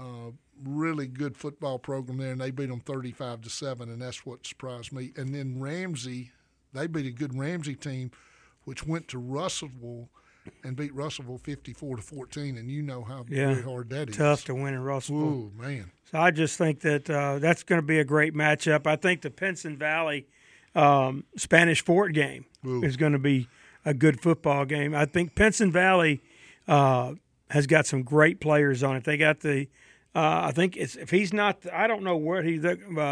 Really good football program there, and they beat them 35-7, and that's what surprised me. And then Ramsey, they beat a good Ramsey team, which went to Russellville and beat Russellville 54-14, and you know how very hard that is. Tough to win in Russellville. Oh, man. So I just think that that's going to be a great matchup. I think the Pinson Valley Spanish Fort game is going to be a good football game. I think Pinson Valley has got some great players on it. They got I think if he's not, I don't know where he's.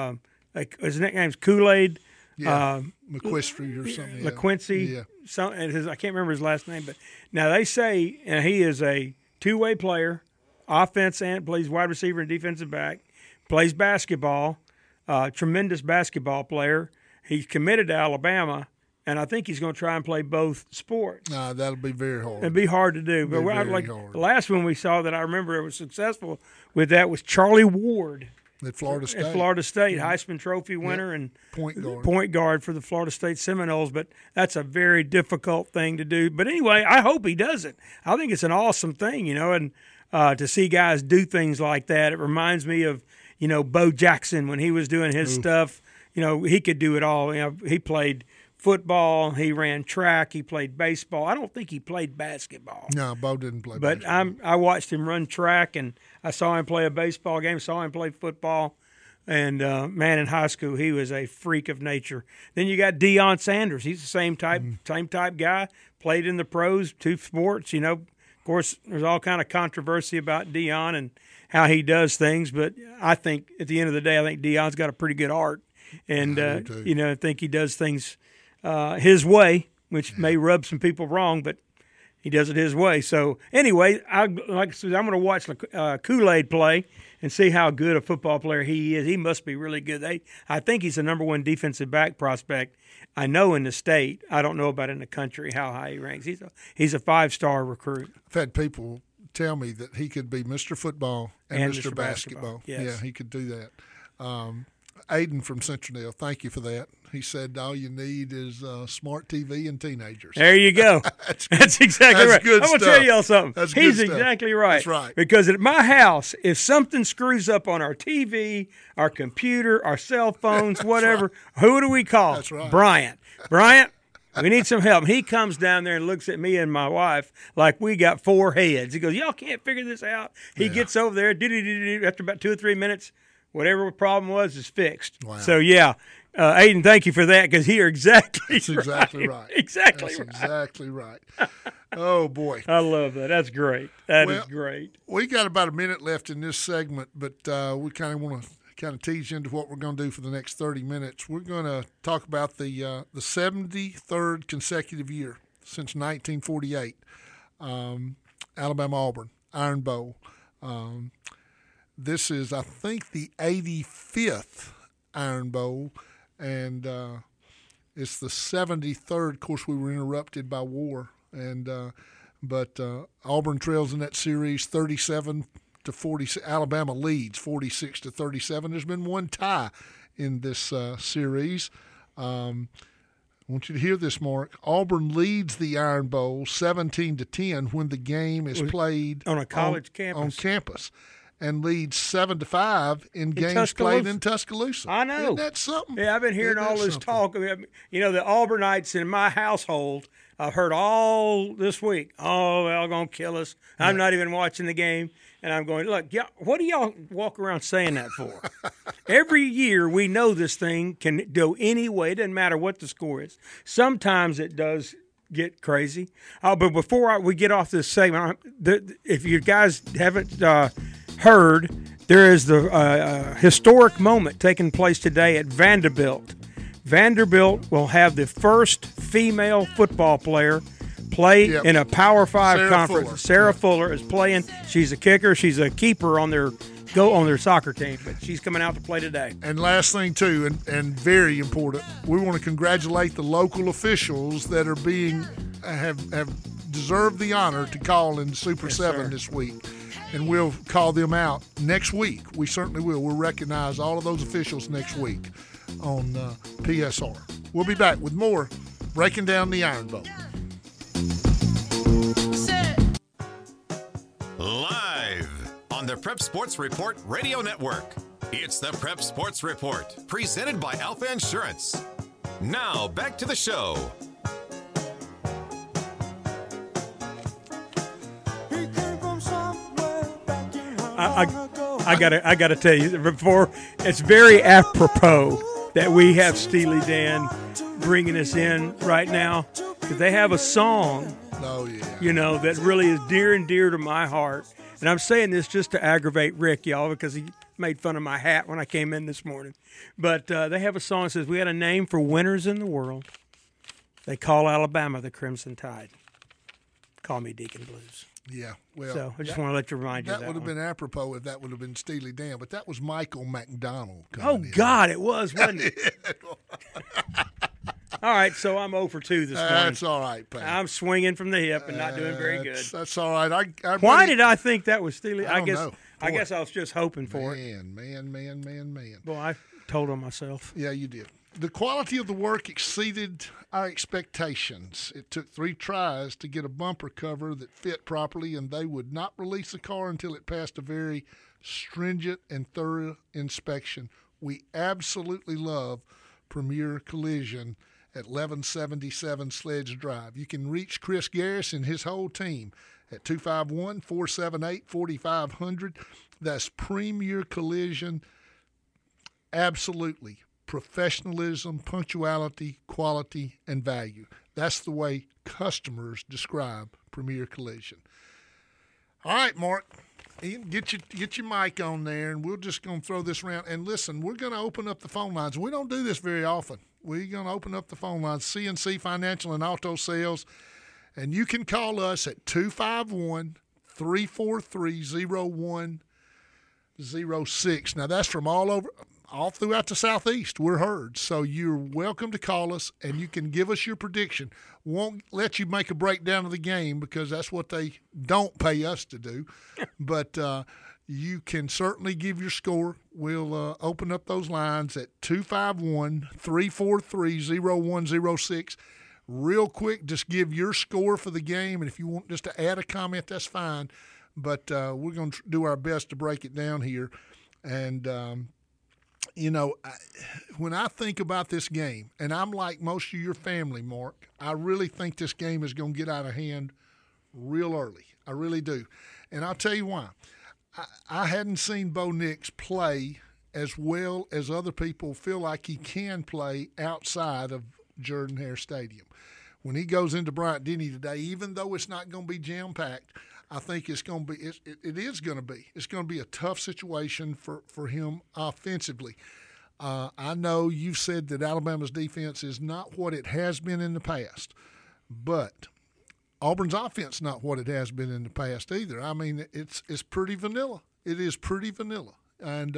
His nickname's Kool-Aid. Yeah, McQuistry or something. LaQuincy. Yeah. I can't remember his last name, but now they say he is a two-way player, offense and plays wide receiver and defensive back, plays basketball, tremendous basketball player. He's committed to Alabama, and I think he's going to try and play both sports. That'll be very hard. It'd be hard to do. But Very the last one we saw that I remember was successful with that was Charlie Ward. At Florida State. At Florida State, Heisman Trophy winner and point guard for the Florida State Seminoles. But that's a very difficult thing to do. But anyway, I hope he does it. I think it's an awesome thing, and to see guys do things like that. It reminds me of, Bo Jackson when he was doing his stuff. He could do it all. He played football, he ran track, he played baseball. I don't think he played basketball. No, Bo didn't play but basketball. I watched him run track, and I saw him play a baseball game, saw him play football. And, in high school, he was a freak of nature. Then you got Deion Sanders. He's the same type guy, played in the pros, two sports. Of course, there's all kind of controversy about Deion and how he does things. But I think at the end of the day, I think Deion's got a pretty good heart. And, I think he does things his way, which may rub some people wrong, but he does it his way. So anyway, I'm going to watch Kool-Aid play and see how good a football player he is. He must be really good. I think he's the number one defensive back prospect I know in the state. I don't know about in the country how high he ranks. He's a 5-star recruit. I've had people tell me that he could be Mr. Football and Mr. Basketball. Yes. Yeah, he could do that. Aiden from Centradale, thank you for that. He said all you need is smart TV and teenagers. There you go. That's exactly right. Good I'm going to stuff. tell y'all something. That's He's good stuff. exactly right. That's right. Because at my house, if something screws up on our TV, our computer, our cell phones, whatever, who do we call? That's right. Bryant, we need some help. He comes down there and looks at me and my wife like we got 4 heads. He goes, y'all can't figure this out. He gets over there, after about 2 or 3 minutes, whatever the problem was is fixed. Wow. So, yeah, Aiden, thank you for that because you're exactly That's exactly right. Exactly That's right. exactly right. Oh, boy. I love that. That's great. That is Well, great. We got about a minute left in this segment, but we kind of want to kind of tease into what we're going to do for the next 30 minutes. We're going to talk about the 73rd consecutive year since 1948, Alabama-Auburn, Iron Bowl. This is, I think, the 85th Iron Bowl, and it's the 73rd. Of course, we were interrupted by war, but Auburn trails in that series 37-40. Alabama leads 46-37. There's been one tie in this series. I want you to hear this, Mark. Auburn leads the Iron Bowl 17-10 when the game is played on a college campus. On campus. And leads 7-5 in games played in Tuscaloosa. I know. Isn't that something? Yeah, I've been hearing all this talk. You know, the Auburnites in my household, I've heard all this week, oh, they're going to kill us. I'm not even watching the game. And I'm going, look, what do y'all walk around saying that for? Every year we know this thing can go any way. It doesn't matter what the score is. Sometimes it does get crazy. But before we get off this segment, if you guys haven't heard, there is the historic moment taking place today at Vanderbilt. Vanderbilt will have the first female football player play in a Power 5 conference. Sarah Fuller is playing. She's a kicker. She's a keeper on their soccer team, but she's coming out to play today. And last thing, too, and very important, we want to congratulate the local officials that are have deserved the honor to call in Super 7 this week. And we'll call them out next week. We certainly will. We'll recognize all of those officials next week on PSR. We'll be back with more Breaking Down the Iron Bowl. Live on the Prep Sports Report Radio Network. It's the Prep Sports Report, presented by Alpha Insurance. Now, back to the show. I gotta tell you, before it's very apropos that we have Steely Dan bringing us in right now because they have a song, that really is dear and dear to my heart. And I'm saying this just to aggravate Rick, y'all, because he made fun of my hat when I came in this morning. But they have a song that says, we had a name for winners in the world. They call Alabama the Crimson Tide. Call me Deacon Blues. Yeah, well. So I just want to let you remind you of that would have been apropos if that would have been Steely Dan, but that was Michael McDonald. God, it was, wasn't it? All right, so I'm 0 for 2 this morning. That's all right, Pat. I'm swinging from the hip and not doing very good. That's all right. Why did I think that was Steely? I don't know. I guess I was just hoping for it. Man. Boy, I told on myself. Yeah, you did. The quality of the work exceeded our expectations. It took 3 tries to get a bumper cover that fit properly, and they would not release the car until it passed a very stringent and thorough inspection. We absolutely love Premier Collision at 1177 Sledge Drive. You can reach Chris Garris and his whole team at 251-478-4500. That's Premier Collision. Absolutely. Professionalism, punctuality, quality, and value. That's the way customers describe Premier Collision. All right, Mark, get your mic on there, and we're just going to throw this around. And listen, we're going to open up the phone lines. We don't do this very often. We're going to open up the phone lines, CNC Financial and Auto Sales, and you can call us at 251-343-01 Now, that's from all throughout the Southeast. We're heard. So you're welcome to call us, and you can give us your prediction. Won't let you make a breakdown of the game because that's what they don't pay us to do. But you can certainly give your score. We'll open up those lines at 251-343-0106. Real quick, just give your score for the game, and if you want just to add a comment, that's fine. But we're going to do our best to break it down here. And, when I think about this game, and I'm like most of your family, Mark, I really think this game is going to get out of hand real early. I really do. And I'll tell you why. I hadn't seen Bo Nix play as well as other people feel like he can play outside of Jordan-Hare Stadium. When he goes into Bryant-Denny today, even though it's not going to be jam-packed, I think it's going to be. It is going to be. It's going to be a tough situation for him offensively. I know you've said that Alabama's defense is not what it has been in the past, but Auburn's offense not what it has been in the past either. I mean, it's pretty vanilla. It is pretty vanilla, and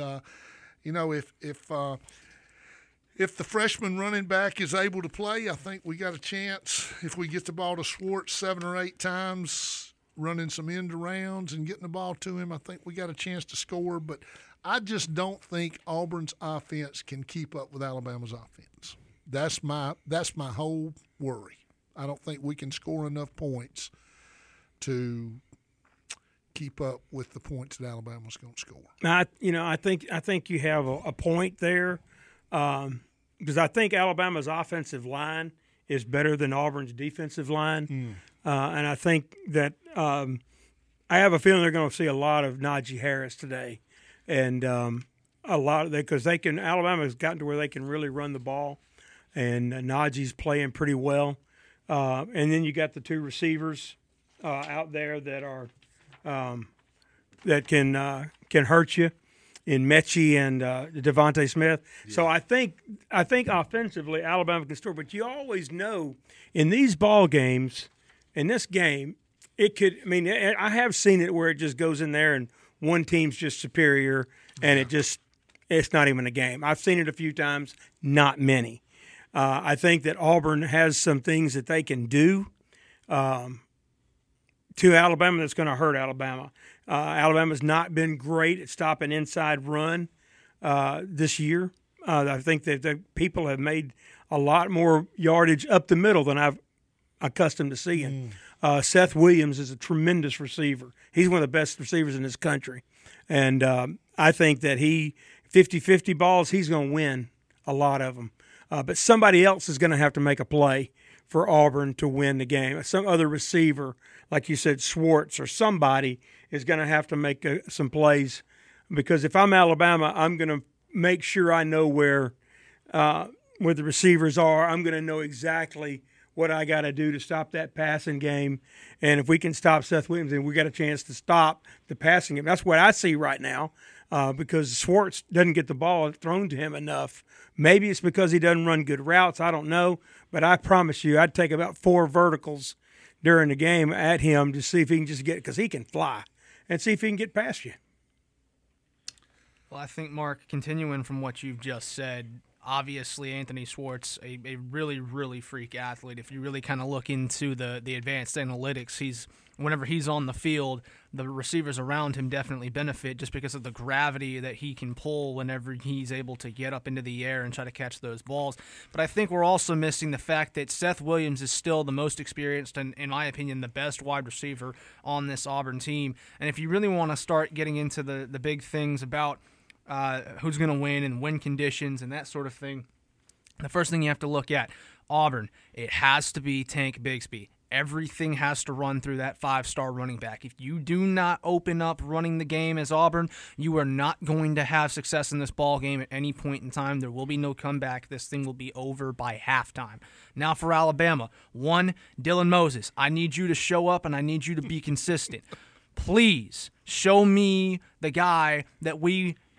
if the freshman running back is able to play, I think we got a chance. If we get the ball to Schwartz 7 or 8 times, running some end arounds and getting the ball to him, I think we got a chance to score. But I just don't think Auburn's offense can keep up with Alabama's offense. That's my whole worry. I don't think we can score enough points to keep up with the points that Alabama's going to score. I think you have a point there, because I think Alabama's offensive line is better than Auburn's defensive line. And I think that I have a feeling they're going to see a lot of Najee Harris today, and a lot of because Alabama's gotten to where they can really run the ball, and Najee's playing pretty well. And then you got the 2 receivers out there that are that can hurt you in Mechie and Devontae Smith. Yeah. So I think offensively Alabama can score, but you always know in these ball games. In this game, it could. I mean, I have seen it where it just goes in there and one team's just superior, and it's not even a game. I've seen it a few times, not many. I think that Auburn has some things that they can do to Alabama that's going to hurt Alabama. Alabama's not been great at stopping inside run this year. I think that the people have made a lot more yardage up the middle than I've accustomed to seeing. Seth Williams is a tremendous receiver. He's one of the best receivers in this country. And I think that 50-50 balls, he's going to win a lot of them. But somebody else is going to have to make a play for Auburn to win the game. Some other receiver, like you said, Schwartz or somebody, is going to have to make some plays. Because if I'm Alabama, I'm going to make sure I know where the receivers are. I'm going to know exactly what I got to do to stop that passing game. And if we can stop Seth Williams, then we got a chance to stop the passing game. That's what I see right now, because Schwartz doesn't get the ball thrown to him enough. Maybe it's because he doesn't run good routes. I don't know. But I promise you, I'd take about 4 verticals during the game at him to see if he can just get – because he can fly – and see if he can get past you. Well, I think, Mark, continuing from what you've just said – obviously, Anthony Schwartz, a really, really freak athlete. If you really kind of look into the advanced analytics, whenever he's on the field, the receivers around him definitely benefit just because of the gravity that he can pull whenever he's able to get up into the air and try to catch those balls. But I think we're also missing the fact that Seth Williams is still the most experienced and, in my opinion, the best wide receiver on this Auburn team. And if you really want to start getting into the big things about who's going to win and win conditions and that sort of thing, the first thing you have to look at, Auburn, it has to be Tank Bigsby. Everything has to run through that 5-star running back. If you do not open up running the game as Auburn, you are not going to have success in this ball game at any point in time. There will be no comeback. This thing will be over by halftime. Now for Alabama, 1, Dylan Moses. I need you to show up and I need you to be consistent. Please show me the guy that we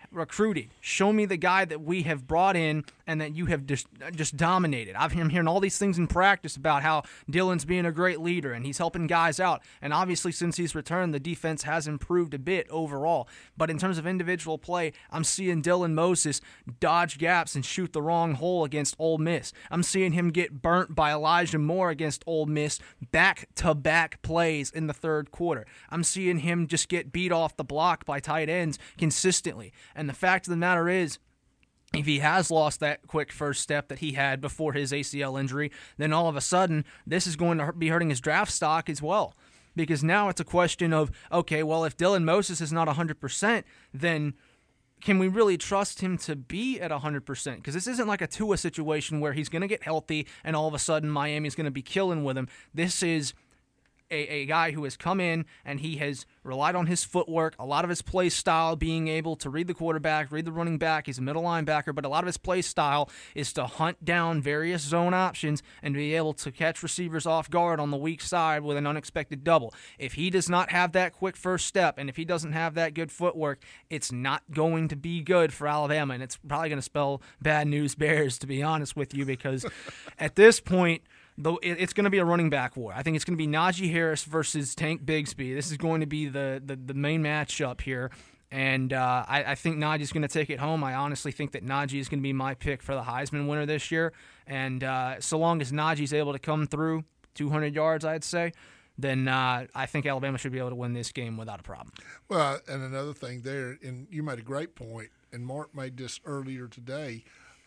recruited. Show me the guy that we have brought in and that you have just dominated. I'm hearing all these things in practice about how Dylan's being a great leader and he's helping guys out. And obviously, since he's returned, the defense has improved a bit overall. But in terms of individual play, I'm seeing Dylan Moses dodge gaps and shoot the wrong hole against Ole Miss. I'm seeing him get burnt by Elijah Moore against Ole Miss back-to-back plays in the third quarter. I'm seeing him just get beat off the block by tight ends consistently. And the fact of the matter is, if he has lost that quick first step that he had before his ACL injury, then all of a sudden, this is going to be hurting his draft stock as well. Because now it's a question of, okay, well, if Dylan Moses is not 100%, then can we really trust him to be at 100%? Because this isn't like a Tua situation where he's going to get healthy and all of a sudden Miami's going to be killing with him. This is a guy who has come in and he has relied on his footwork, a lot of his play style, being able to read the quarterback, read the running back. He's a middle linebacker, but a lot of his play style is to hunt down various zone options and be able to catch receivers off guard on the weak side with an unexpected double. If he does not have that quick first step and if he doesn't have that good footwork, it's not going to be good for Alabama, and it's probably going to spell bad news bears, to be honest with you, because at this point, though, it's going to be a running back war. I think it's going to be Najee Harris versus Tank Bigsby. This is going to be the main matchup here, and I think Najee's going to take it home. I honestly think that Najee is going to be my pick for the Heisman winner this year, and so long as Najee's able to come through 200 yards, I'd say, then I think Alabama should be able to win this game without a problem. Well, and another thing there, and you made a great point, and Mark made this earlier today.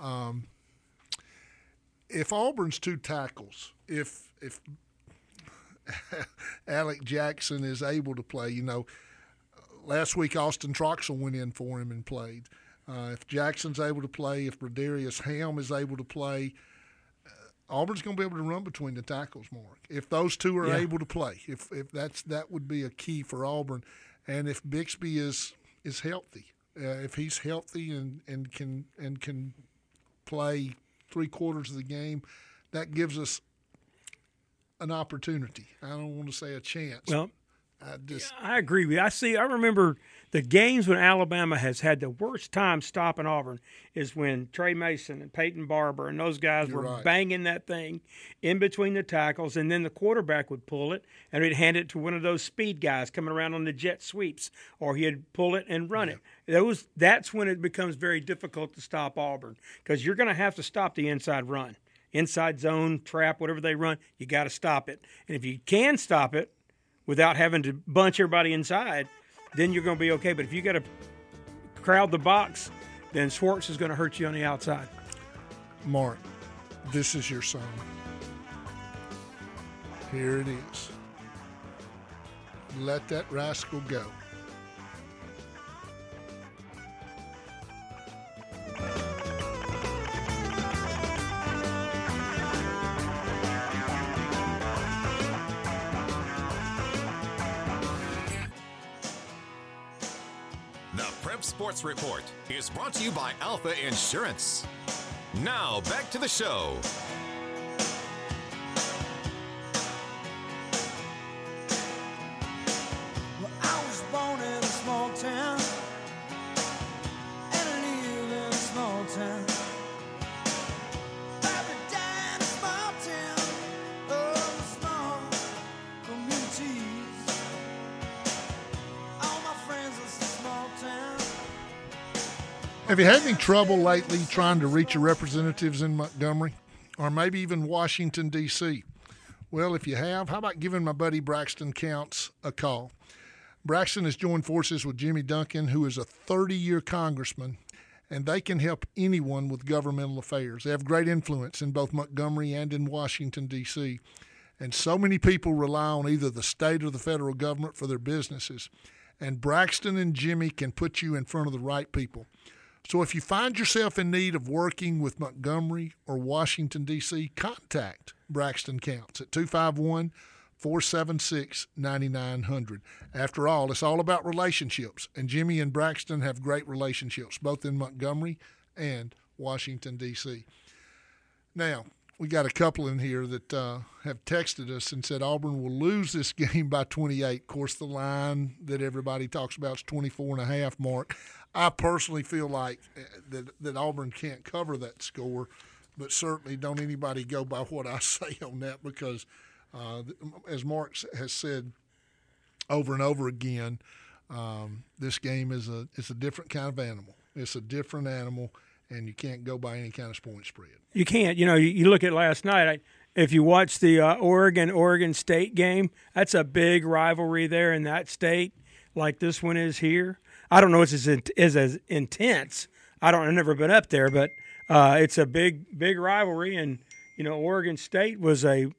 If Auburn's two tackles, if Alec Jackson is able to play, last week Austin Troxell went in for him and played. If Jackson's able to play, if Broderius Helm is able to play, Auburn's going to be able to run between the tackles, Mark. If those two are able to play, if that would be a key for Auburn, and if Bixby is healthy, if he's healthy and can play 3/4 of the game, that gives us an opportunity. I don't want to say a chance. Well, I agree with you. I remember the games when Alabama has had the worst time stopping Auburn is when Trey Mason and Peyton Barber and those guys were banging that thing in between the tackles, and then the quarterback would pull it and he'd hand it to one of those speed guys coming around on the jet sweeps, or he'd pull it and run it. That's when it becomes very difficult to stop Auburn, because you're going to have to stop the inside run. Inside zone, trap, whatever they run, you got to stop it. And if you can stop it without having to bunch everybody inside, then you're going to be okay. But if you got to crowd the box, then Schwartz is going to hurt you on the outside. Mark, this is your song. Here it is. Let that rascal go. Sports Report is brought to you by Alpha Insurance. Now, back to the show. Well, I was born in a small town, and I live in a small town. Papa died in a small town, oh, small communities. All my friends are small town. Have you had any trouble lately trying to reach your representatives in Montgomery or maybe even Washington, D.C.? Well, if you have, how about giving my buddy Braxton Counts a call? Braxton has joined forces with Jimmy Duncan, who is a 30-year congressman, and they can help anyone with governmental affairs. They have great influence in both Montgomery and in Washington, D.C., and so many people rely on either the state or the federal government for their businesses, and Braxton and Jimmy can put you in front of the right people. So if you find yourself in need of working with Montgomery or Washington, D.C., contact Braxton Counts at 251-476-9900. After all, it's all about relationships, and Jimmy and Braxton have great relationships, both in Montgomery and Washington, D.C. Now, we got a couple in here that have texted us and said Auburn will lose this game by 28. Of course, the line that everybody talks about is 24.5, Mark. I personally feel like that Auburn can't cover that score, but certainly don't anybody go by what I say on that because, as Mark has said over and over again, this game is a different kind of animal. It's a different animal, and you can't go by any kind of point spread. You can't. You look at last night. If you watch the Oregon State game, that's a big rivalry there in that state, like this one is here. I don't know if it's as intense. I've never been up there, but it's a big rivalry. And Oregon State was a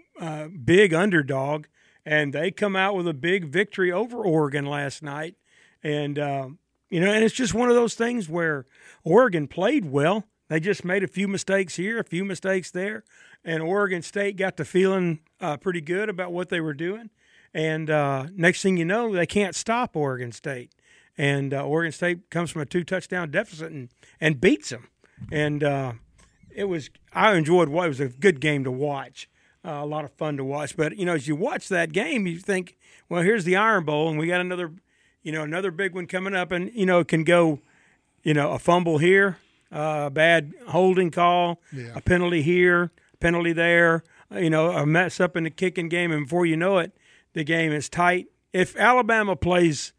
big underdog, and they come out with a big victory over Oregon last night. And and it's just one of those things where Oregon played well. They just made a few mistakes here, a few mistakes there, and Oregon State got to feeling pretty good about what they were doing. And next thing you know, they can't stop Oregon State. And Oregon State comes from a 2-touchdown deficit and beats them. And I enjoyed it was a good game to watch, a lot of fun to watch. But, as you watch that game, you think, well, here's the Iron Bowl, and we got another big one coming up. And, it can go, a fumble here, a bad holding call, a penalty here, penalty there, a mess up in the kicking game. And before you know it, the game is tight. If Alabama plays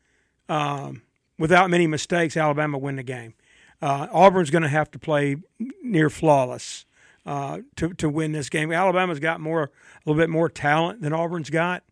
without many mistakes, Alabama win the game. Auburn's going to have to play near flawless to win this game. Alabama's got a little bit more talent than Auburn's got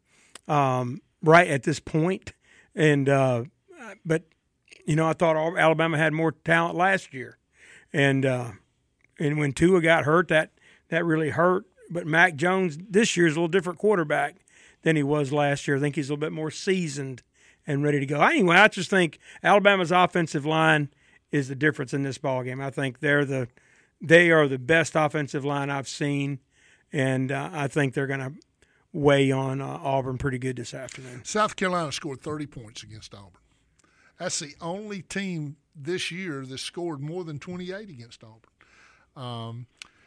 right at this point. And but I thought Alabama had more talent last year. And when Tua got hurt, that really hurt. But Mac Jones this year is a little different quarterback than he was last year. I think he's a little bit more seasoned and ready to go. Anyway, I just think Alabama's offensive line is the difference in this ballgame. I think they are the best offensive line I've seen, and I think they're going to weigh on Auburn pretty good this afternoon. South Carolina scored 30 points against Auburn. That's the only team this year that scored more than 28 against Auburn.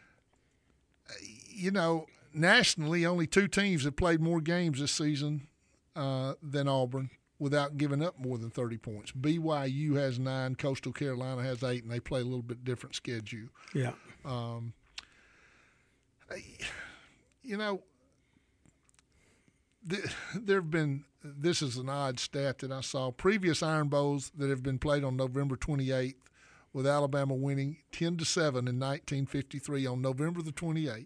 Nationally, only 2 teams have played more games this season than Auburn without giving up more than 30 points. BYU has 9, Coastal Carolina has 8, and they play a little bit different schedule. Yeah. There have been – this is an odd stat that I saw. Previous Iron Bowls that have been played on November 28th with Alabama winning 10-7 in 1953 on November the 28th.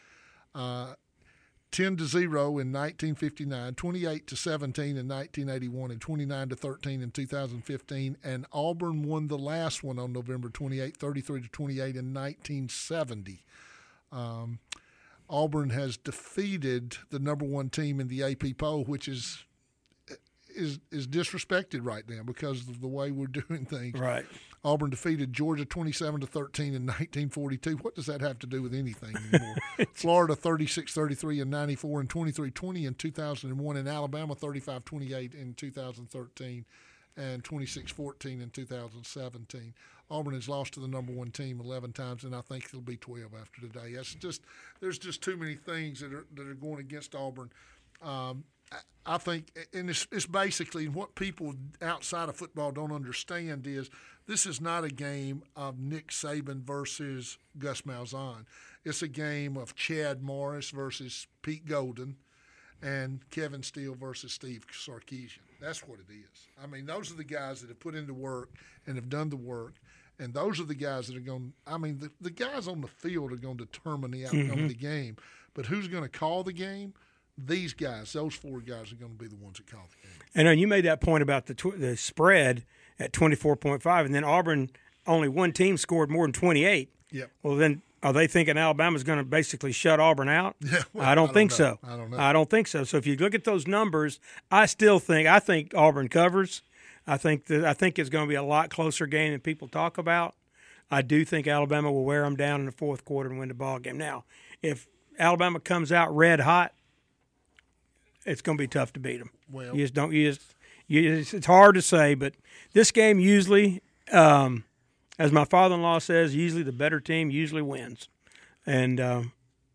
10-0 in 1959, 28-17 in 1981, and 29-13 in 2015. And Auburn won the last one on November 28, 33-28 in 1970. Auburn has defeated the number 1 team in the AP poll, which is disrespected right now because of the way we're doing things. Right. Auburn defeated Georgia 27-13 in 1942. What does that have to do with anything anymore? Florida 36-33 in 94 and 23-20 in 2001, and Alabama 35-28 in 2013 and 26-14 in 2017. Auburn has lost to the number 1 team 11 times, and I think it'll be 12 after today. There's just too many things that are going against Auburn. I think, and it's basically what people outside of football don't understand is this is not a game of Nick Saban versus Gus Malzahn. It's a game of Chad Morris versus Pete Golden and Kevin Steele versus Steve Sarkisian. That's what it is. I mean, those are the guys that have put into work and have done the work, and those are the guys that are going – I mean, the guys on the field are going to determine the outcome of the game, but who's going to call the game? These guys, those 4 guys are going to be the ones that call the game. And you made that point about the spread at 24.5, and then Auburn, only 1 team scored more than 28. Yep. Well, then are they thinking Alabama's going to basically shut Auburn out? Yeah, well, I don't think so. I don't know. I don't think so. So if you look at those numbers, I think Auburn covers. I think it's going to be a lot closer game than people talk about. I do think Alabama will wear them down in the 4th quarter and win the ball game. Now, if Alabama comes out red hot, it's going to be tough to beat them. Well, it's hard to say, but this game usually, as my father-in-law says, usually the better team usually wins. And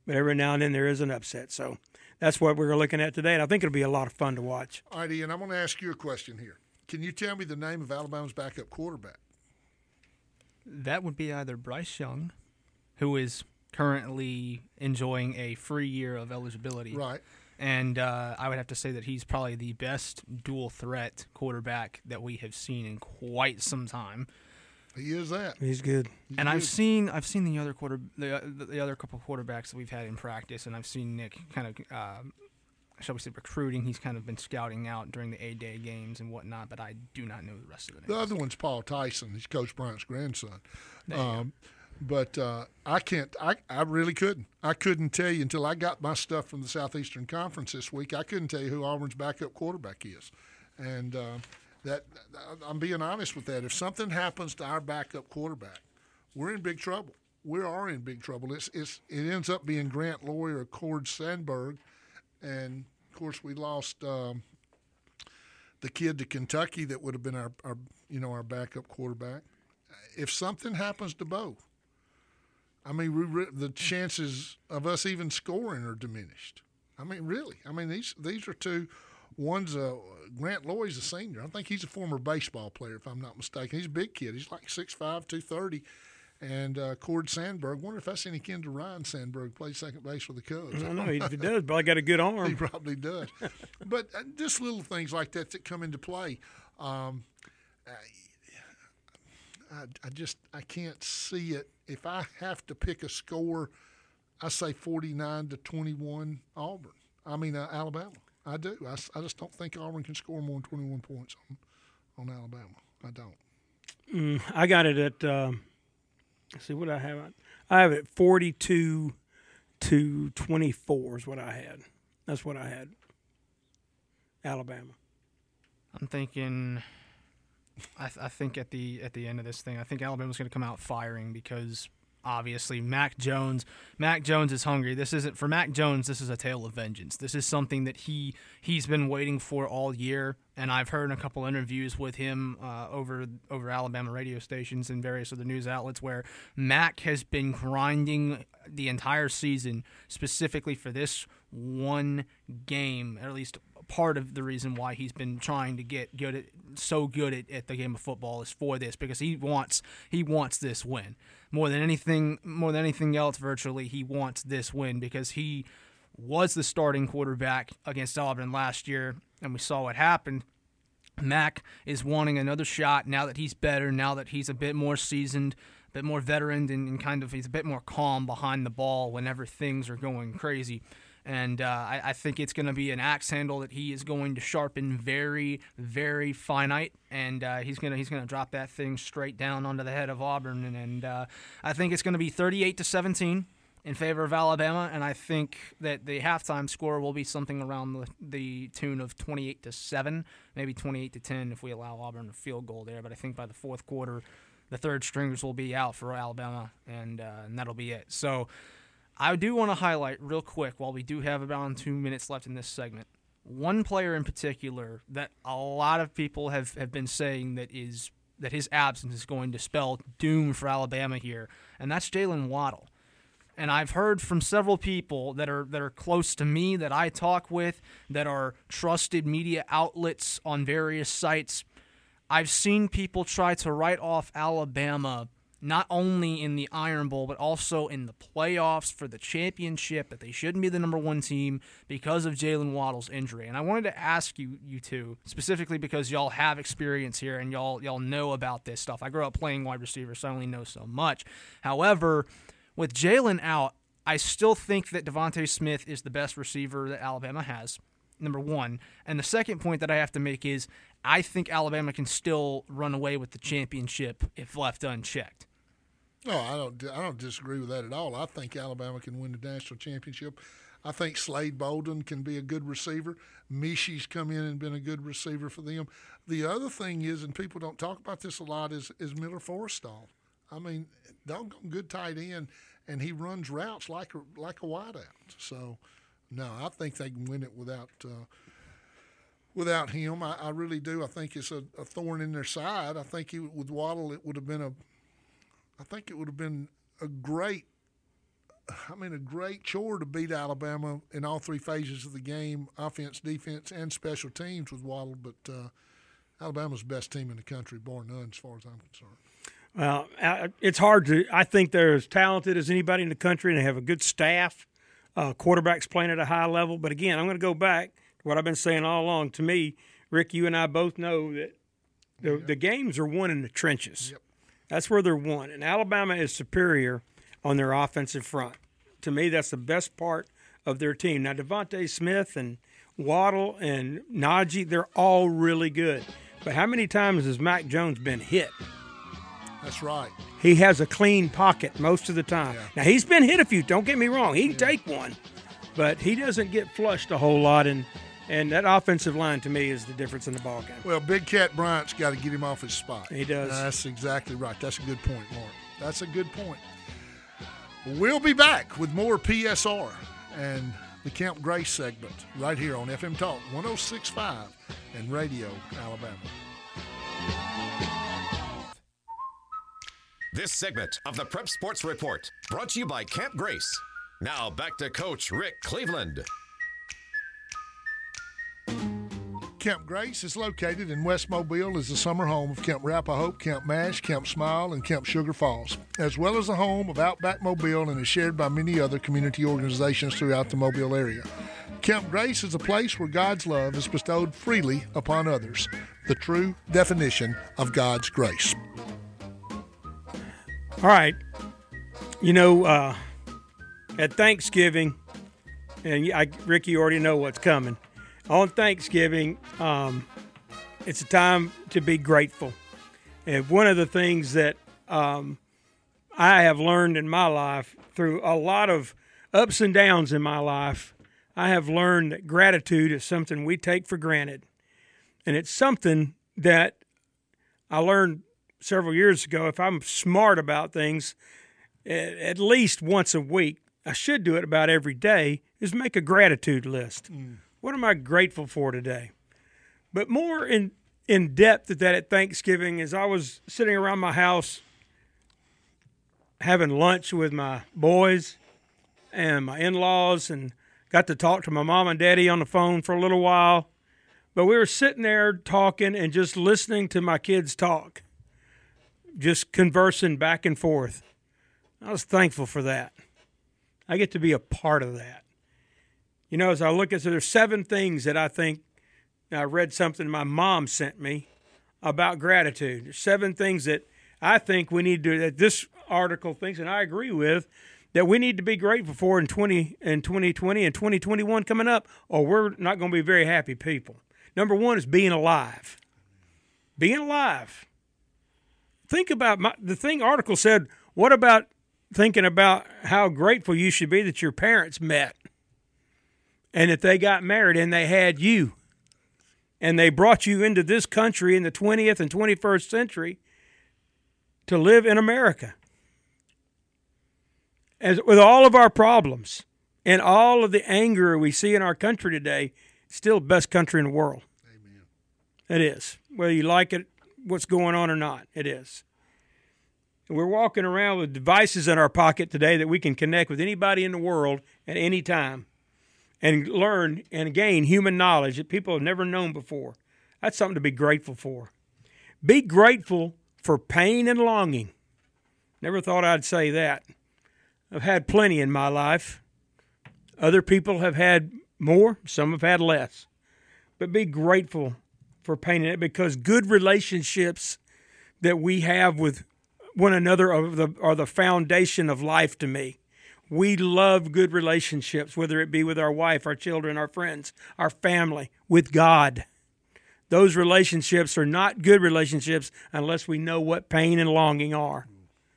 but every now and then there is an upset. So that's what we're looking at today, and I think it'll be a lot of fun to watch. All right, Ian, I'm going to ask you a question here. Can you tell me the name of Alabama's backup quarterback? That would be either Bryce Young, who is currently enjoying a free year of eligibility. Right. And I would have to say that he's probably the best dual threat quarterback that we have seen in quite some time. He is that. He's good. And I've seen the other the other couple quarterbacks that we've had in practice, and I've seen Nick kind of shall we say recruiting. He's kind of been scouting out during the A-Day games and whatnot, but I do not know the rest of the names. The other one's Paul Tyson. He's Coach Bryant's grandson. There you go. But I can't. I really couldn't. I couldn't tell you until I got my stuff from the Southeastern Conference this week. I couldn't tell you who Auburn's backup quarterback is, and that I'm being honest with that. If something happens to our backup quarterback, we're in big trouble. We are in big trouble. It ends up being Grant Loy or Cord Sandberg, and of course we lost the kid to Kentucky that would have been our backup quarterback. If something happens to both, I mean, the chances of us even scoring are diminished. I mean, really. I mean, these are two. One's Grant Loy's a senior. I think he's a former baseball player, if I'm not mistaken. He's a big kid. He's like 6'5", 230. And Cord Sandberg, wonder if that's any kin to Ryan Sandberg, played second base for the Cubs. I don't know. If he does, probably got a good arm. He probably does. But just little things like that come into play. I can't see it. If I have to pick a score, I say 49-21 Auburn. Alabama. I do. I just don't think Auburn can score more than 21 points on Alabama. I don't. I got it at let's see what I have. I have it 42-24 is what I had. That's what I had. Alabama. I'm thinking. I think at the end of this thing, I think Alabama's going to come out firing because obviously Mac Jones is hungry. This isn't for Mac Jones. This is a tale of vengeance. This is something that he's been waiting for all year, and I've heard in a couple interviews with him over Alabama radio stations and various other news outlets where Mac has been grinding the entire season specifically for this one game, at least part of the reason why he's been trying to get so good at the game of football is for this, because he wants this win more than anything else. Virtually, he wants this win because he was the starting quarterback against Auburn last year, and we saw what happened. Mac is wanting another shot now that he's better, now that he's a bit more seasoned, a bit more veteran, and kind of he's a bit more calm behind the ball whenever things are going crazy. And I think it's going to be an axe handle that he is going to sharpen very, very finite, and he's going to drop that thing straight down onto the head of Auburn. And I think it's going to be 38-17 in favor of Alabama, and I think that the halftime score will be something around the tune of 28-7, maybe 28-10 if we allow Auburn a field goal there. But I think by the fourth quarter, the third stringers will be out for Alabama, and that'll be it. So I do want to highlight real quick, while we do have about 2 minutes left in this segment, one player in particular that a lot of people have been saying that his absence is going to spell doom for Alabama here, and that's Jalen Waddle. And I've heard from several people that are close to me, that I talk with, that are trusted media outlets on various sites. I've seen people try to write off Alabama not only in the Iron Bowl, but also in the playoffs for the championship, that they shouldn't be the number one team because of Jalen Waddle's injury. And I wanted to ask you two, specifically because y'all have experience here and y'all know about this stuff. I grew up playing wide receiver, so I only know so much. However, with Jalen out, I still think that Devontae Smith is the best receiver that Alabama has, number one. And the second point that I have to make is I think Alabama can still run away with the championship if left unchecked. No, I don't disagree with that at all. I think Alabama can win the national championship. I think Slade Bolden can be a good receiver. Mishi's come in and been a good receiver for them. The other thing is, and people don't talk about this a lot, is Miller Forrestall. I mean, doggone good tight end, and he runs routes like a wideout. So, no, I think they can win it without him. I really do. I think it's a thorn in their side. I think with Waddle, it would have been a great a great chore to beat Alabama in all three phases of the game, offense, defense, and special teams with Waddle. But Alabama's the best team in the country, bar none, as far as I'm concerned. Well, it's hard to – I think they're as talented as anybody in the country, and they have a good staff. Quarterbacks playing at a high level. But, again, I'm going to go back to what I've been saying all along. To me, Rick, you and I both know that the games are won in the trenches. Yep. That's where they're won. And Alabama is superior on their offensive front. To me, that's the best part of their team. Now, Devontae Smith and Waddle and Najee, they're all really good. But how many times has Mac Jones been hit? That's right. He has a clean pocket most of the time. Yeah. Now, he's been hit a few. Don't get me wrong. He can take one. But he doesn't get flushed a whole lot. And that offensive line, to me, is the difference in the ballgame. Well, Big Cat Bryant's got to get him off his spot. He does. That's exactly right. That's a good point, Mark. That's a good point. We'll be back with more PSR and the Camp Grace segment right here on FM Talk 106.5 and Radio Alabama. This segment of the Prep Sports Report brought to you by Camp Grace. Now back to Coach Rick Cleveland. Camp Grace is located in West Mobile, is the summer home of Camp Rappahoe, Camp MASH, Camp Smile, and Camp Sugar Falls, as well as the home of Outback Mobile and is shared by many other community organizations throughout the Mobile area. Camp Grace is a place where God's love is bestowed freely upon others, the true definition of God's grace. All right. You know, at Thanksgiving, and Ricky, you already know what's coming. On Thanksgiving, it's a time to be grateful. And one of the things that I have learned in my life through a lot of ups and downs in my life, I have learned that gratitude is something we take for granted. And it's something that I learned several years ago. If I'm smart about things, at least once a week, I should do it about every day, is make a gratitude list. What am I grateful for today? But more in depth at that at Thanksgiving, as I was sitting around my house having lunch with my boys and my in-laws and got to talk to my mom and daddy on the phone for a little while. But we were sitting there talking and just listening to my kids talk, just conversing back and forth. I was thankful for that. I get to be a part of that. You know, as I look at, so there's 7 things that I think, I read something my mom sent me about gratitude. There's 7 things that I think we need to, that this article thinks, and I agree with, that we need to be grateful for in 2020 and 2021 coming up, or we're not going to be very happy people. Number 1 is being alive. Being alive. Think about the thing article said, what about thinking about how grateful you should be that your parents met and that they got married and they had you and they brought you into this country in the 20th and 21st century to live in America. As with all of our problems and all of the anger we see in our country today, it's still the best country in the world. Amen. It is. Whether you like it, what's going on or not, it is. We're walking around with devices in our pocket today that we can connect with anybody in the world at any time and learn and gain human knowledge that people have never known before. That's something to be grateful for. Be grateful for pain and longing. Never thought I'd say that. I've had plenty in my life. Other people have had more. Some have had less. But be grateful for pain in it, because good relationships that we have with one another are the foundation of life to me. We love good relationships, whether it be with our wife, our children, our friends, our family, with God. Those relationships are not good relationships unless we know what pain and longing are.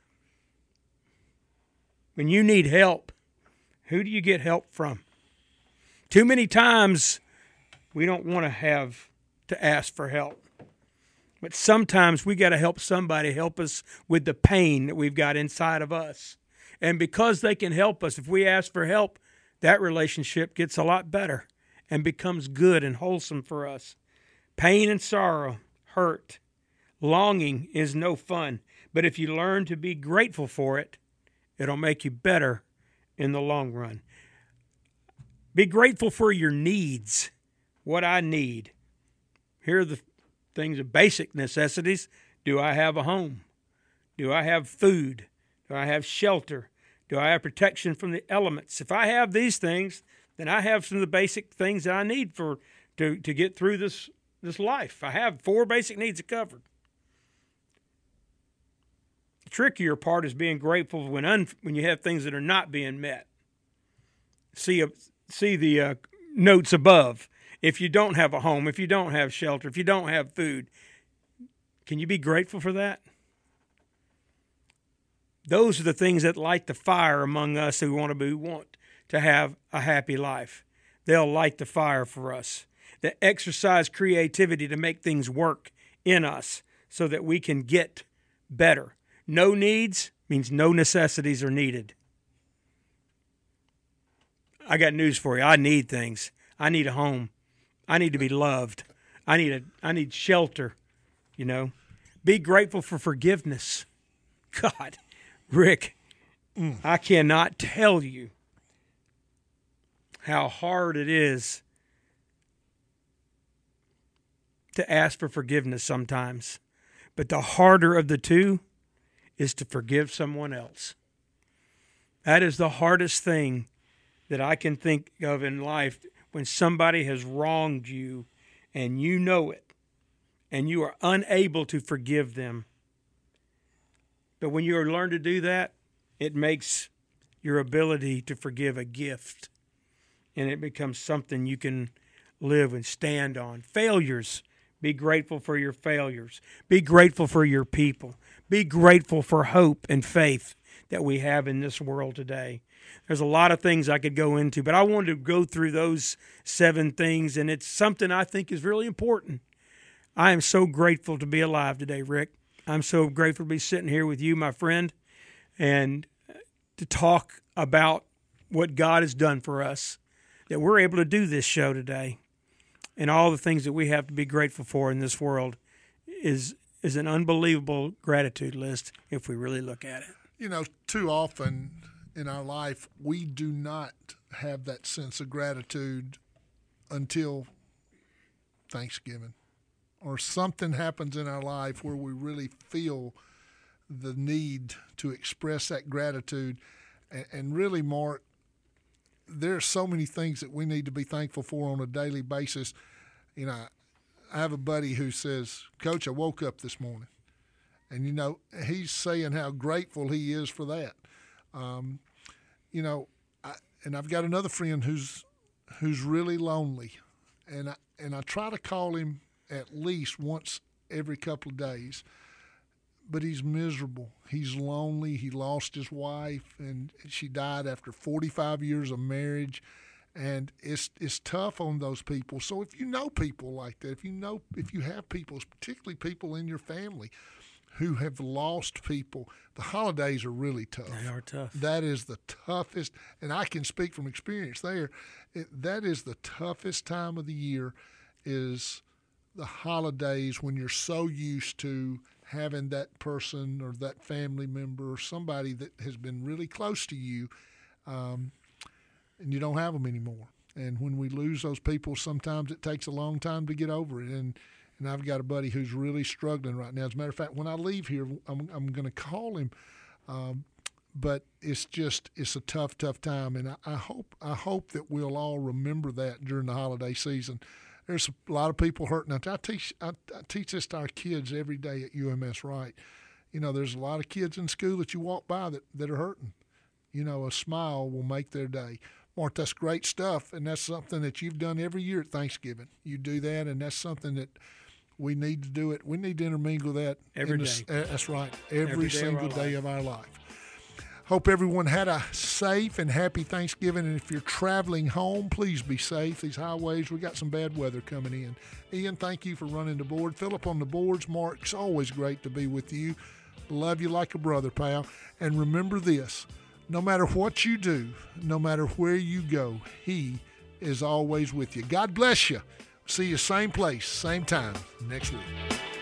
When you need help, who do you get help from? Too many times we don't want to have to ask for help. But sometimes we got to help somebody help us with the pain that we've got inside of us. And because they can help us, if we ask for help, that relationship gets a lot better and becomes good and wholesome for us. Pain and sorrow, hurt, longing is no fun. But if you learn to be grateful for it, it'll make you better in the long run. Be grateful for your needs, what I need. Here are the things of basic necessities. Do I have a home? Do I have food? Do I have shelter? Do I have protection from the elements? If I have these things, then I have some of the basic things that I need to get through this life. I have 4 basic needs covered. The trickier part is being grateful when you have things that are not being met. See the notes above. If you don't have a home, if you don't have shelter, if you don't have food, can you be grateful for that? Those are the things that light the fire among us who want to have a happy life. They'll light the fire for us. That exercise creativity to make things work in us so that we can get better. No needs means no necessities are needed. I got news for you. I need things. I need a home. I need to be loved. I need shelter, you know. Be grateful for forgiveness. God, Rick, I cannot tell you how hard it is to ask for forgiveness sometimes. But the harder of the two is to forgive someone else. That is the hardest thing that I can think of in life, when somebody has wronged you and you know it and you are unable to forgive them. But when you learn to do that, it makes your ability to forgive a gift, and it becomes something you can live and stand on. Failures. Be grateful for your failures. Be grateful for your people. Be grateful for hope and faith that we have in this world today. There's a lot of things I could go into, but I wanted to go through those 7 things, and it's something I think is really important. I am so grateful to be alive today, Rick. I'm so grateful to be sitting here with you, my friend, and to talk about what God has done for us, that we're able to do this show today. And all the things that we have to be grateful for in this world is an unbelievable gratitude list if we really look at it. You know, too often in our life, we do not have that sense of gratitude until Thanksgiving, or something happens in our life where we really feel the need to express that gratitude. And really, Mark, there are so many things that we need to be thankful for on a daily basis. You know, I have a buddy who says, Coach, I woke up this morning. And, you know, he's saying how grateful he is for that. You know, I've got another friend who's really lonely. And I try to call him at least once every couple of days. But he's miserable. He's lonely. He lost his wife, and she died after 45 years of marriage. And it's tough on those people. So if you know people like that, if you have people, particularly people in your family who have lost people, the holidays are really tough. They are tough. That is the toughest, and I can speak from experience there. That is the toughest time of the year, is the holidays, when you're so used to having that person or that family member or somebody that has been really close to you, and you don't have them anymore. And when we lose those people, sometimes it takes a long time to get over it. And I've got a buddy who's really struggling right now. As a matter of fact, when I leave here, I'm going to call him. But it's a tough time. And I hope that we'll all remember that during the holiday season. There's a lot of people hurting. I teach this to our kids every day at UMS Wright. You know, there's a lot of kids in school that you walk by that are hurting. You know, a smile will make their day. Mark, that's great stuff, and that's something that you've done every year at Thanksgiving. You do that, and that's something that we need to do it. We need to intermingle that every day. That's right, every single day of our life. Hope everyone had a safe and happy Thanksgiving, and if you're traveling home, please be safe. These highways, we got some bad weather coming in. Ian, thank you for running the board. Philip on the boards. Mark, it's always great to be with you. Love you like a brother, pal. And remember this, no matter what you do, no matter where you go, he is always with you. God bless you. See you same place, same time next week.